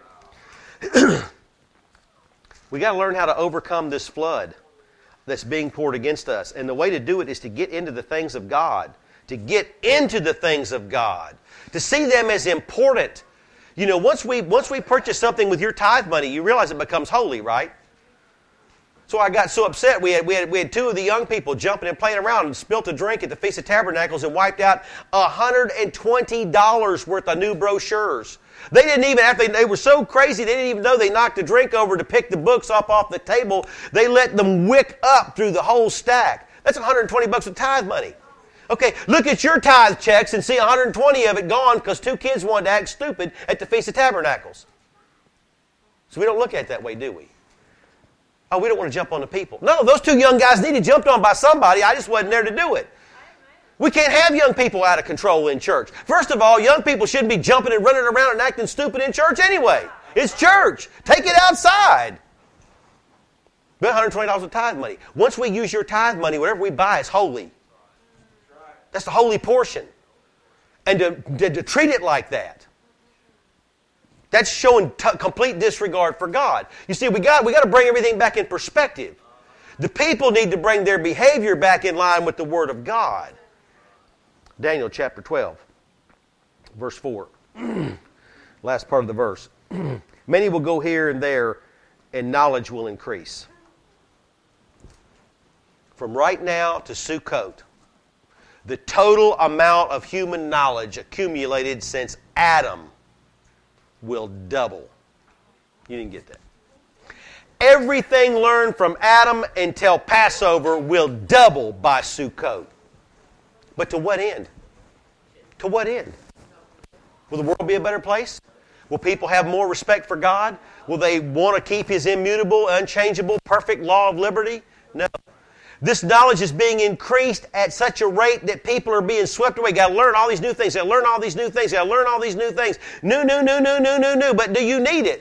Speaker 1: We got to learn how to overcome this flood that's being poured against us. And the way to do it is to get into the things of God. To get into the things of God. To see them as important. You know, once we once we purchase something with your tithe money, you realize it becomes holy, right? So I got so upset. We had we had we had two of the young people jumping and playing around and spilt a drink at the Feast of Tabernacles and wiped out one hundred twenty dollars worth of new brochures. They didn't even after they, they were so crazy they didn't even know they knocked the drink over to pick the books up off the table. They let them wick up through the whole stack. That's one hundred twenty bucks of tithe money. Okay, look at your tithe checks and see one hundred twenty of it gone because two kids wanted to act stupid at the Feast of Tabernacles. So we don't look at it that way, do we? Oh, we don't want to jump on the people. No, those two young guys needed jumped on by somebody. I just wasn't there to do it. We can't have young people out of control in church. First of all, young people shouldn't be jumping and running around and acting stupid in church anyway. It's church. Take it outside. But one hundred twenty dollars of tithe money. Once we use your tithe money, whatever we buy is holy. That's the holy portion. And to, to, to treat it like that, that's showing t- complete disregard for God. You see, we got we got to bring everything back in perspective. The people need to bring their behavior back in line with the Word of God. Daniel chapter twelve, verse four. Last part of the verse. Many will go here and there, and knowledge will increase. From right now to Sukkot, the total amount of human knowledge accumulated since Adam will double. You didn't get that. Everything learned from Adam until Passover will double by Sukkot. But to what end? To what end? Will the world be a better place? Will people have more respect for God? Will they want to keep His immutable, unchangeable, perfect law of liberty? No. This knowledge is being increased at such a rate that people are being swept away. Got to learn all these new things. Got to learn all these new things. Got to learn all these new things. New, new, new, new, new, new, new. But do you need it?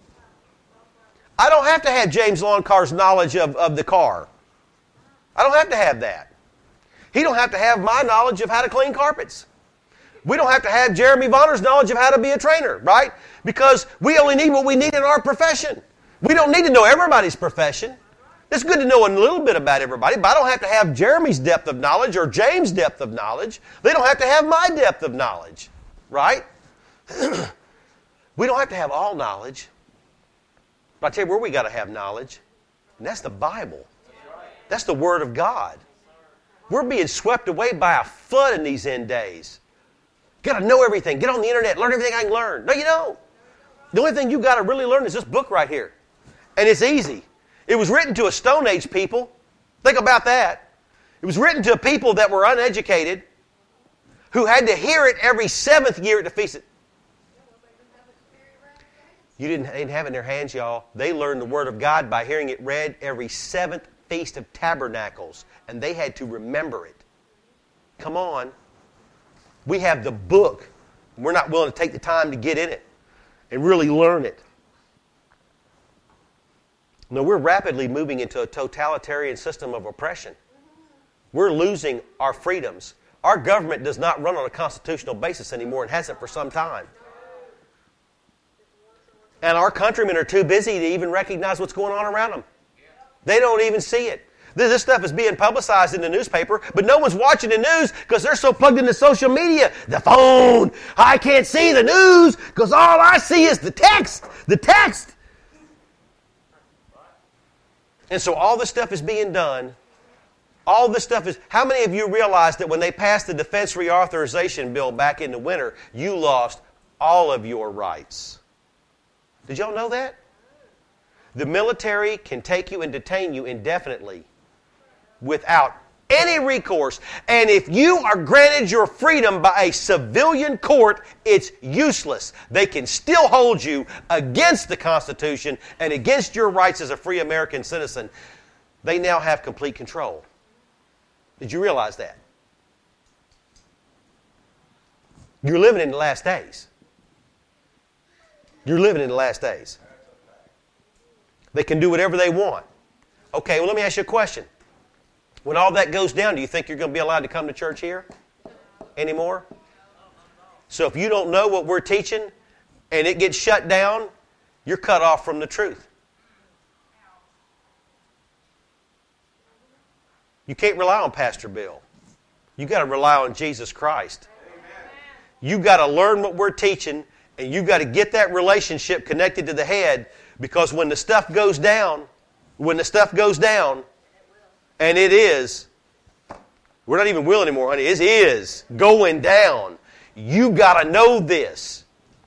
Speaker 1: I don't have to have James Loncar's knowledge of, of the car. I don't have to have that. He don't have to have my knowledge of how to clean carpets. We don't have to have Jeremy Vonner's knowledge of how to be a trainer, right? Because we only need what we need in our profession. We don't need to know everybody's profession. It's good to know a little bit about everybody, but I don't have to have Jeremy's depth of knowledge or James' depth of knowledge. They don't have to have my depth of knowledge, right? We don't have to have all knowledge. But I tell you where we got to have knowledge, and that's the Bible. That's the Word of God. We're being swept away by a flood in these end days. Got to know everything. Get on the internet. Learn everything I can learn. No, you don't. The only thing you got to really learn is this book right here. And it's easy. It was written to a Stone Age people. Think about that. It was written to people that were uneducated who had to hear it every seventh year at the feast. You didn't, they didn't have it in their hands, y'all. They learned the Word of God by hearing it read every seventh Feast of Tabernacles. And they had to remember it. Come on. We have the book. We're not willing to take the time to get in it and really learn it. No, we're rapidly moving into a totalitarian system of oppression. We're losing our freedoms. Our government does not run on a constitutional basis anymore and hasn't for some time. And our countrymen are too busy to even recognize what's going on around them. They don't even see it. This stuff is being publicized in the newspaper, but no one's watching the news because they're so plugged into social media. The phone. I can't see the news because all I see is the text. The text. And so all this stuff is being done. All this stuff is... How many of you realize that when they passed the Defense Reauthorization Bill back in the winter, you lost all of your rights? Did y'all know that? The military can take you and detain you indefinitely without any recourse. And if you are granted your freedom by a civilian court, it's useless. They can still hold you against the Constitution and against your rights as a free American citizen. They now have complete control. Did you realize that? You're living in the last days. You're living in the last days. They can do whatever they want. Okay, well, let me ask you a question. When all that goes down, do you think you're going to be allowed to come to church here anymore? So if you don't know what we're teaching and it gets shut down, you're cut off from the truth. You can't rely on Pastor Bill. You got to rely on Jesus Christ. You got to learn what we're teaching, and you got to get that relationship connected to the head, because when the stuff goes down, when the stuff goes down, and it is, we're not even will anymore, honey. It is going down. You got to know this.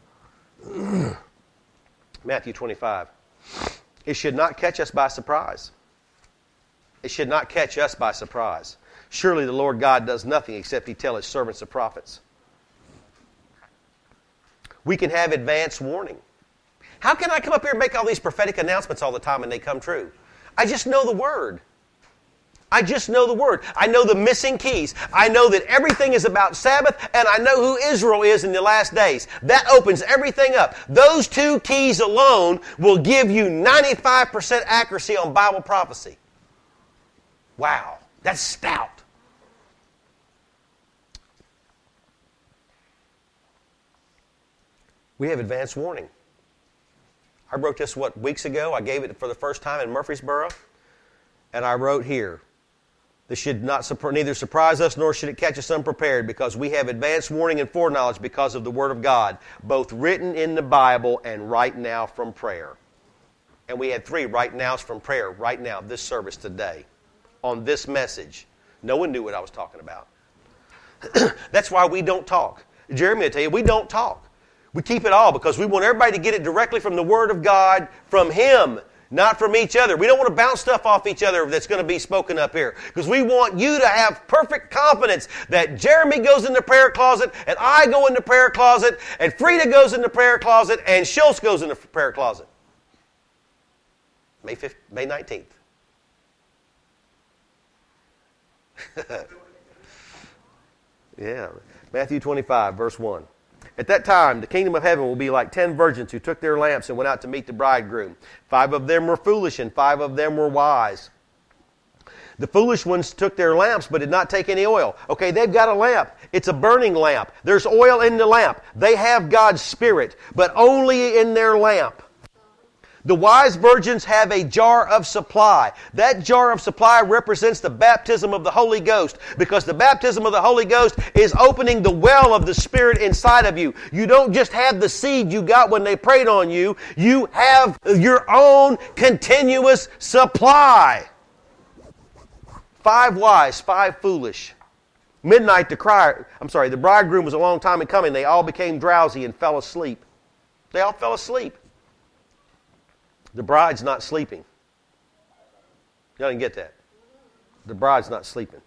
Speaker 1: Matthew twenty-five. It should not catch us by surprise. It should not catch us by surprise. Surely the Lord God does nothing except He tell His servants the prophets. We can have advance warning. How can I come up here and make all these prophetic announcements all the time and they come true? I just know the Word. I just know the Word. I know the missing keys. I know that everything is about Sabbath, and I know who Israel is in the last days. That opens everything up. Those two keys alone will give you ninety-five percent accuracy on Bible prophecy. Wow, that's stout. We have advance warning. I wrote this, what, weeks ago? I gave it for the first time in Murfreesboro. And I wrote here, This should not neither surprise us nor should it catch us unprepared, because we have advanced warning and foreknowledge because of the Word of God, both written in the Bible and right now from prayer. And we had three right nows from prayer right now, this service today, on this message. No one knew what I was talking about. That's why we don't talk. Jeremy will tell you, we don't talk. We keep it all because we want everybody to get it directly from the Word of God, from Him, not from each other. We don't want to bounce stuff off each other that's going to be spoken up here, because we want you to have perfect confidence that Jeremy goes in the prayer closet and I go in the prayer closet and Frida goes in the prayer closet and Schultz goes in the prayer closet. May fifth, May nineteenth. Yeah. Matthew twenty-five, verse one. At that time, the kingdom of heaven will be like ten virgins who took their lamps and went out to meet the bridegroom. Five of them were foolish and five of them were wise. The foolish ones took their lamps but did not take any oil. Okay, they've got a lamp. It's a burning lamp. There's oil in the lamp. They have God's Spirit, but only in their lamp. The wise virgins have a jar of supply. That jar of supply represents the baptism of the Holy Ghost, because the baptism of the Holy Ghost is opening the well of the Spirit inside of you. You don't just have the seed you got when they prayed on you. You have your own continuous supply. Five wise, five foolish. Midnight the cry, I'm sorry, the bridegroom was a long time in coming. They all became drowsy and fell asleep. They all fell asleep. The bride's not sleeping. Y'all didn't get that. The bride's not sleeping.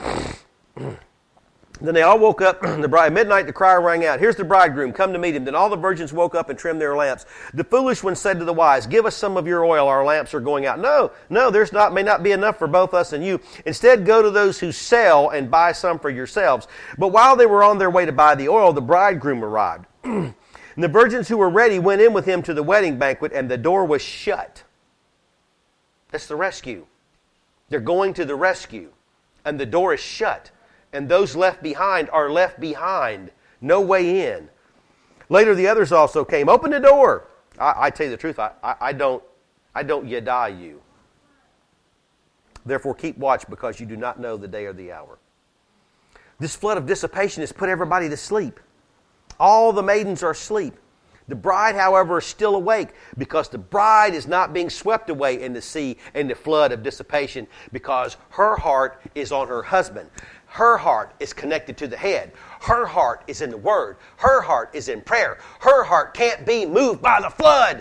Speaker 1: Then they all woke up. The bride, midnight, the cry rang out, "Here's the bridegroom, come to meet him." Then all the virgins woke up and trimmed their lamps. The foolish one said to the wise, "Give us some of your oil, our lamps are going out." No, no, there's not, may not be enough for both us and you. Instead, go to those who sell and buy some for yourselves. But while they were on their way to buy the oil, the bridegroom arrived. And the virgins who were ready went in with him to the wedding banquet, and the door was shut. That's the rescue. They're going to the rescue, and the door is shut. And those left behind are left behind. No way in. Later the others also came. "Open the door." I, I tell you the truth, I, I, I don't I don't yada you. "Therefore keep watch, because you do not know the day or the hour." This flood of dissipation has put everybody to sleep. All the maidens are asleep. The bride, however, is still awake, because the bride is not being swept away in the sea and the flood of dissipation, because her heart is on her husband. Her heart is connected to the head. Her heart is in the Word. Her heart is in prayer. Her heart can't be moved by the flood.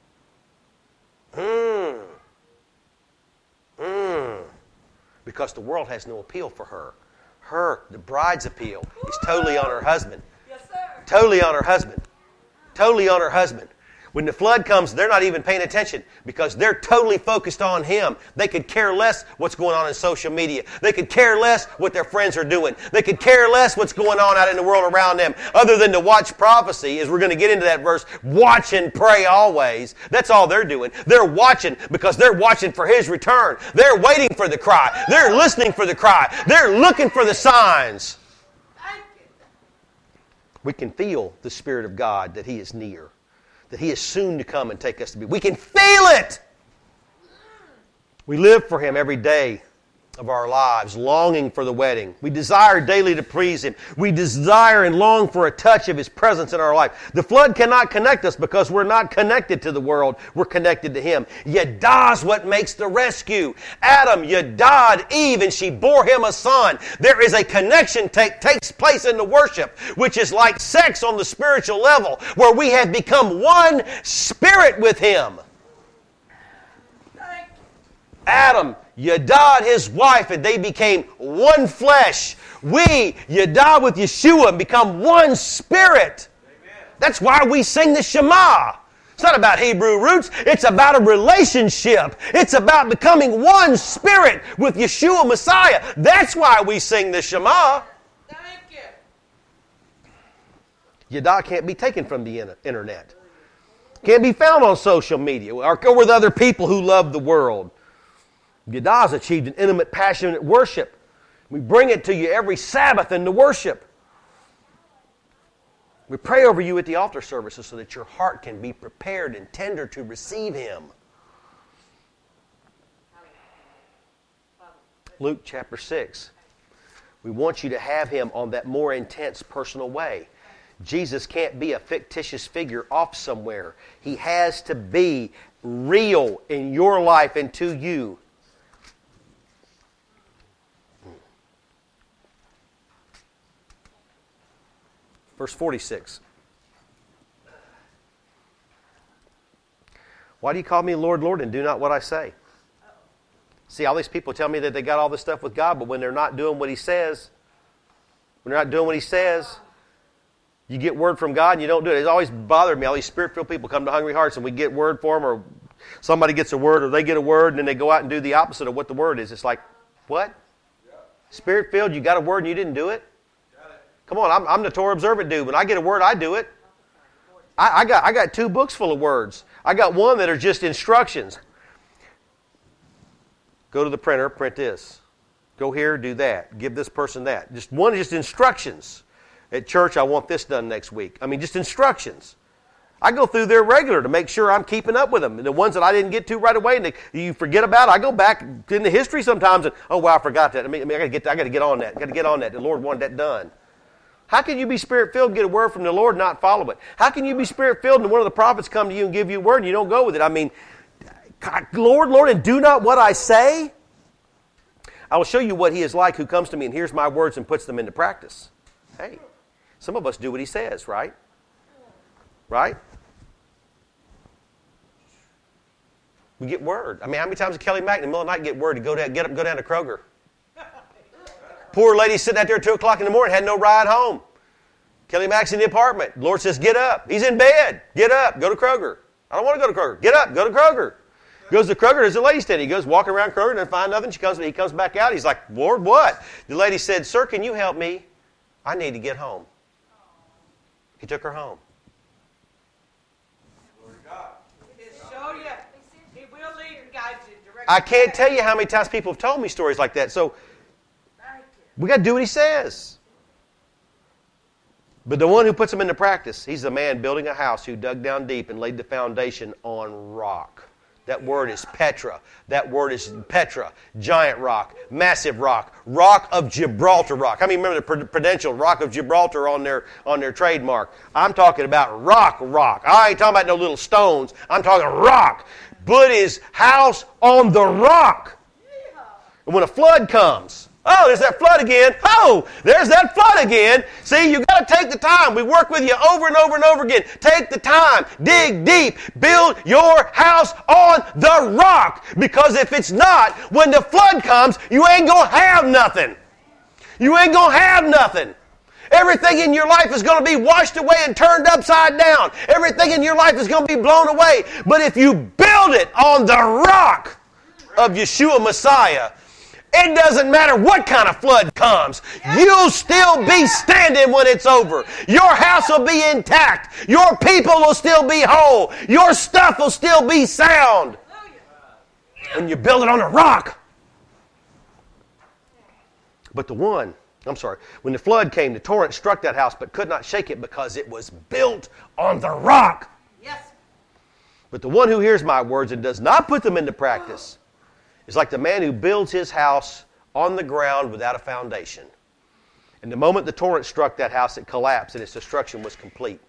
Speaker 1: Mm. Mm. Because the world has no appeal for her. Her, the bride's appeal, is totally on her husband.
Speaker 2: Yes, sir.
Speaker 1: Totally on her husband. Totally on her husband. When the flood comes, they're not even paying attention, because they're totally focused on him. They could care less what's going on in social media. They could care less what their friends are doing. They could care less what's going on out in the world around them, other than to watch prophecy, as we're going to get into that verse. Watch and pray always. That's all they're doing. They're watching because they're watching for his return. They're waiting for the cry. They're listening for the cry. They're looking for the signs. We can feel the Spirit of God, that he is near, that he is soon to come and take us to be. We can feel it. We live for him every day of our lives, longing for the wedding. We desire daily to please him. We desire and long for a touch of his presence in our life. The flood cannot connect us, because we're not connected to the world. We're connected to him. Yadah's what makes the rescue. Adam yada'd Eve, and she bore him a son. There is a connection take, takes place in the worship, which is like sex on the spiritual level, where we have become one spirit with him. Adam yada'd his wife, and they became one flesh. We yada with Yeshua and become one spirit. Amen. That's why we sing the Shema. It's not about Hebrew roots. It's about a relationship. It's about becoming one spirit with Yeshua Messiah. That's why we sing the Shema.
Speaker 2: Thank you.
Speaker 1: Yada can't be taken from the internet. Can't be found on social media or with other people who love the world. Yadah's achieved an intimate, passionate worship. We bring it to you every Sabbath in the worship. We pray over you at the altar services so that your heart can be prepared and tender to receive him. Luke chapter six. We want you to have him on that more intense personal way. Jesus can't be a fictitious figure off somewhere. He has to be real in your life and to you. Verse forty-six. Why do you call me Lord, Lord, and do not what I say? See, all these people tell me that they got all this stuff with God, but when they're not doing what he says, when they're not doing what he says, you get word from God and you don't do it. It's always bothered me. All these spirit-filled people come to Hungry Hearts and we get word for them, or somebody gets a word, or they get a word, and then they go out and do the opposite of what the word is. It's like, what? Spirit-filled, you got a word and you didn't do it? Come on, I'm, I'm the Torah observant dude. When I get a word, I do it. I, I got I got two books full of words. I got one that are just instructions. Go to the printer, print this. Go here, do that. Give this person that. Just one is just instructions. At church, I want this done next week. I mean, just instructions. I go through there regular to make sure I'm keeping up with them. And the ones that I didn't get to right away and they, you forget about, I go back in the history sometimes and, oh, wow, I forgot that. I mean, I, mean, I got to get I got to get on that. I got to get on that. The Lord wanted that done. How can you be Spirit-filled and get a word from the Lord and not follow it? How can you be Spirit-filled and one of the prophets come to you and give you a word and you don't go with it? I mean, God, Lord, Lord, and do not what I say? I will show you what he is like who comes to me and hears my words and puts them into practice. Hey, some of us do what he says, right? Right? We get word. I mean, how many times did Kelly Mack in the middle of the night get word to go down, get up, go down to Kroger? Poor lady sitting out there at two o'clock in the morning, had no ride home. Kelly Mack's in the apartment. The Lord says, get up. He's in bed. Get up. Go to Kroger. I don't want to go to Kroger. Get up. Go to Kroger. Goes to Kroger. There's a lady standing. He goes walking around Kroger and doesn't find nothing. She comes, he comes back out. He's like, Lord, what? The lady said, sir, can you help me? I need to get home. He took her home.
Speaker 2: Show you. He will lead and guide you.
Speaker 1: I can't tell you how many times people have told me stories like that. So we got to do what he says. But the one who puts them into practice, he's the man building a house who dug down deep and laid the foundation on rock. That word is Petra. That word is Petra. Giant rock. Massive rock. Rock of Gibraltar rock. How many remember the Prudential Rock of Gibraltar on their, on their trademark? I'm talking about rock rock. I ain't talking about no little stones. I'm talking rock. Put his house on the rock. And when a flood comes, oh, there's that flood again. Oh, there's that flood again. See, you've got to take the time. We work with you over and over and over again. Take the time. Dig deep. Build your house on the rock. Because if it's not, when the flood comes, you ain't going to have nothing. You ain't going to have nothing. Everything in your life is going to be washed away and turned upside down. Everything in your life is going to be blown away. But if you build it on the rock of Yeshua Messiah, it doesn't matter what kind of flood comes. You'll still be standing when it's over. Your house will be intact. Your people will still be whole. Your stuff will still be sound. And you build it on a rock. But the one, I'm sorry, when the flood came, the torrent struck that house but could not shake it because it was built on the rock.
Speaker 2: Yes.
Speaker 1: But the one who hears my words and does not put them into practice is like the man who builds his house on the ground without a foundation. And the moment the torrent struck that house, it collapsed and its destruction was complete.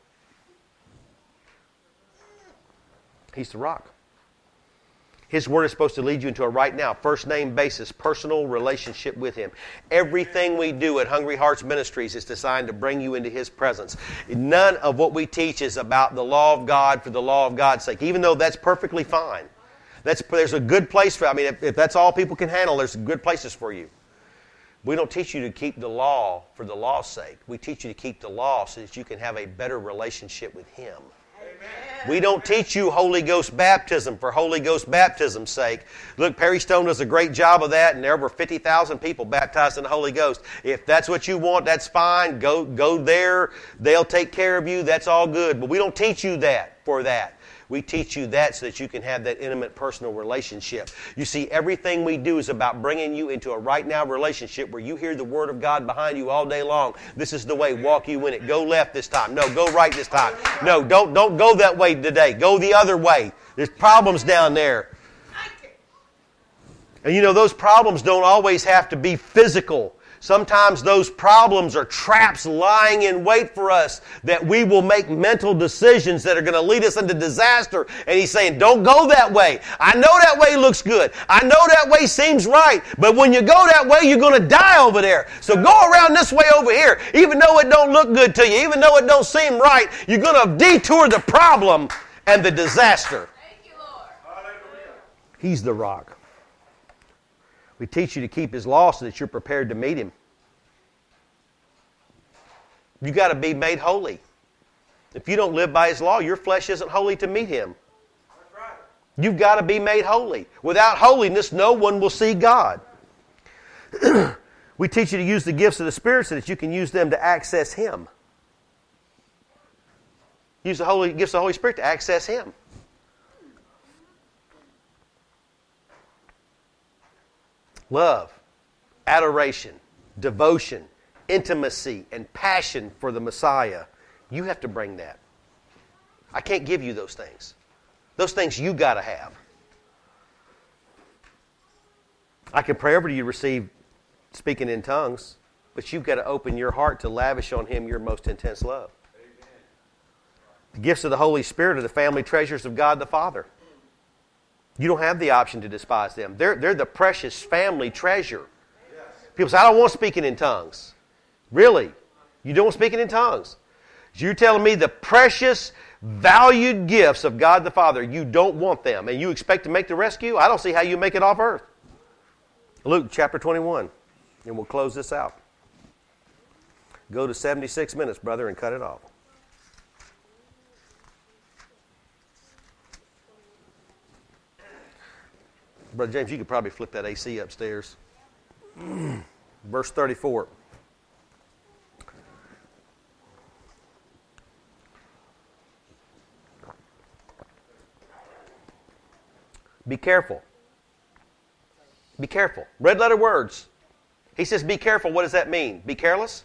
Speaker 1: He's the rock. His word is supposed to lead you into a right now, first name basis, personal relationship with him. Everything we do at Hungry Hearts Ministries is designed to bring you into his presence. None of what we teach is about the law of God for the law of God's sake, even though that's perfectly fine. That's, there's a good place for, I mean, if, if that's all people can handle, there's good places for you. We don't teach you to keep the law for the law's sake. We teach you to keep the law so that you can have a better relationship with him. Amen. We don't teach you Holy Ghost baptism for Holy Ghost baptism's sake. Look, Perry Stone does a great job of that, and there were fifty thousand people baptized in the Holy Ghost. If that's what you want, that's fine. Go, go there. They'll take care of you. That's all good. But we don't teach you that for that. We teach you that so that you can have that intimate personal relationship. You see, everything we do is about bringing you into a right now relationship where you hear the Word of God behind you all day long. This is the way. Walk you in it. Go left this time. No, go right this time. No, don't, don't go that way today. Go the other way. There's problems down there. And you know, those problems don't always have to be physical. Sometimes those problems are traps lying in wait for us that we will make mental decisions that are going to lead us into disaster. And he's saying, don't go that way. I know that way looks good. I know that way seems right. But when you go that way, you're going to die over there. So go around this way over here. Even though it don't look good to you, even though it don't seem right, you're going to detour the problem and the disaster.
Speaker 2: Thank you, Lord.
Speaker 1: He's the rock. We teach you to keep His law so that you're prepared to meet Him. You've got to be made holy. If you don't live by His law, your flesh isn't holy to meet Him.
Speaker 3: That's right.
Speaker 1: You've got to be made holy. Without holiness, no one will see God. We teach you to use the gifts of the Spirit so that you can use them to access Him. Use the Holy gifts of the Holy Spirit to access Him. Love, adoration, devotion, intimacy, and passion for the Messiah. You have to bring that. I can't give you those things. Those things you got to have. I can pray over you to receive speaking in tongues, but you've got to open your heart to lavish on Him your most intense love. Amen. The gifts of the Holy Spirit are the family treasures of God the Father. You don't have the option to despise them. They're, they're the precious family treasure. Yes. People say, I don't want speaking in tongues. Really? You don't want speaking in tongues? You're telling me the precious, valued gifts of God the Father, you don't want them, and you expect to make the rescue? I don't see how you make it off earth. Luke chapter twenty-one, and we'll close this out. Go to seventy-six minutes, brother, and cut it off. Brother James, you could probably flip that A C upstairs. Verse thirty-four. Be careful. Be careful. Red letter words. He says, be careful. What does that mean? Be careless?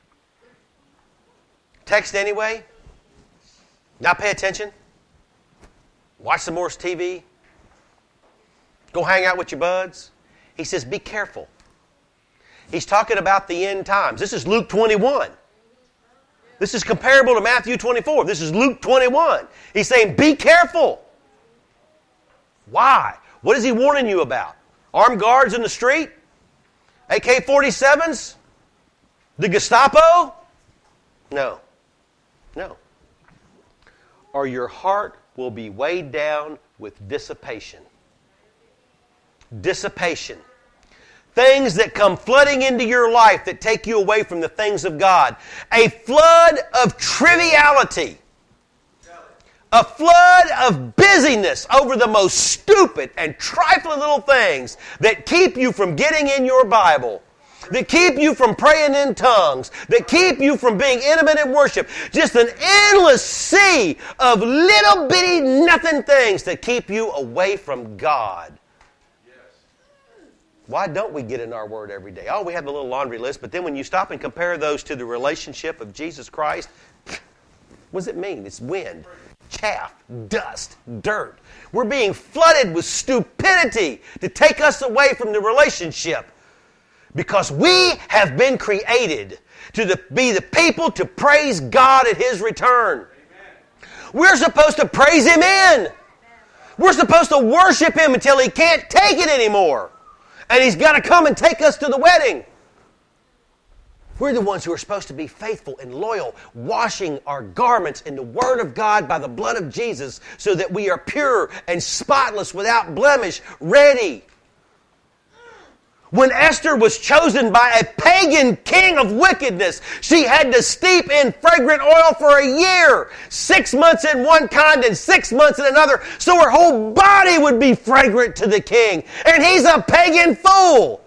Speaker 1: Text anyway? Not pay attention? Watch some more T V? Go hang out with your buds? He says, be careful. He's talking about the end times. This is Luke twenty-one. This is comparable to Matthew twenty-four. This is Luke twenty-one. He's saying, be careful. Why? What is he warning you about? Armed guards in the street? A K forty-sevens? The Gestapo? No. No. Or your heart will be weighed down with dissipation. Dissipation. Things that come flooding into your life that take you away from the things of God. A flood of triviality. A flood of busyness over the most stupid and trifling little things that keep you from getting in your Bible, that keep you from praying in tongues, that keep you from being intimate in worship. Just an endless sea of little bitty nothing things that keep you away from God. Why don't we get in our Word every day? Oh, we have the little laundry list, but then when you stop and compare those to the relationship of Jesus Christ, what does it mean? It's wind, chaff, dust, dirt. We're being flooded with stupidity to take us away from the relationship because we have been created to the, be the people to praise God at His return. Amen. We're supposed to praise Him in. We're supposed to worship Him until He can't take it anymore. And He's got to come and take us to the wedding. We're the ones who are supposed to be faithful and loyal, washing our garments in the Word of God by the blood of Jesus so that we are pure and spotless, without blemish, ready. When Esther was chosen by a pagan king of wickedness, she had to steep in fragrant oil for a year. Six months in one kind and six months in another, so her whole body would be fragrant to the king. And he's a pagan fool.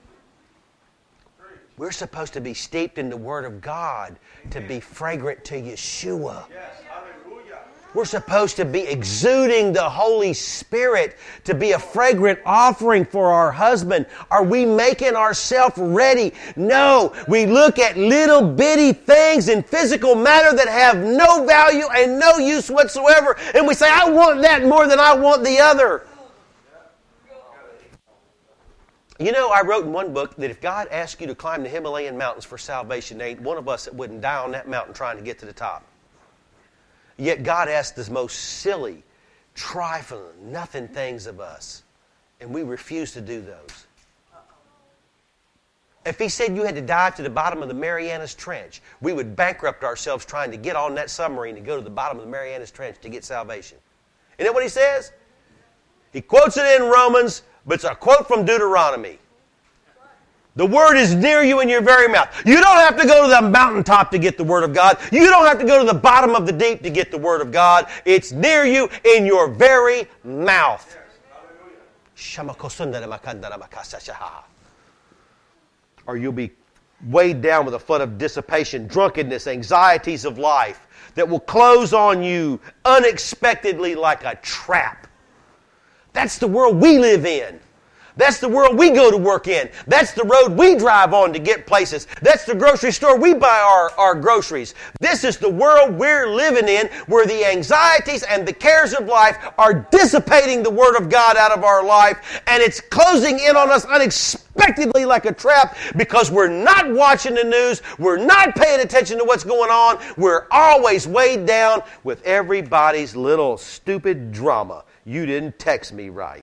Speaker 1: We're supposed to be steeped in the Word of God to be fragrant to Yeshua.
Speaker 3: Yes, hallelujah.
Speaker 1: We're supposed to be exuding the Holy Spirit to be a fragrant offering for our husband. Are we making ourselves ready? No. We look at little bitty things in physical matter that have no value and no use whatsoever, and we say, I want that more than I want the other. You know, I wrote in one book that if God asked you to climb the Himalayan mountains for salvation, there ain't one of us that wouldn't die on that mountain trying to get to the top. Yet God asked the most silly, trifling, nothing things of us, and we refuse to do those. If He said you had to dive to the bottom of the Marianas Trench, we would bankrupt ourselves trying to get on that submarine to go to the bottom of the Marianas Trench to get salvation. Isn't that what He says? He quotes it in Romans, but it's a quote from Deuteronomy. The Word is near you in your very mouth. You don't have to go to the mountaintop to get the Word of God. You don't have to go to the bottom of the deep to get the Word of God. It's near you in your very mouth. Or you'll be weighed down with a flood of dissipation, drunkenness, anxieties of life that will close on you unexpectedly like a trap. That's the world we live in. That's the world we go to work in. That's the road we drive on to get places. That's the grocery store we buy our, our groceries. This is the world we're living in, where the anxieties and the cares of life are dissipating the Word of God out of our life, and it's closing in on us unexpectedly like a trap because we're not watching the news, we're not paying attention to what's going on, we're always weighed down with everybody's little stupid drama. You didn't text me right.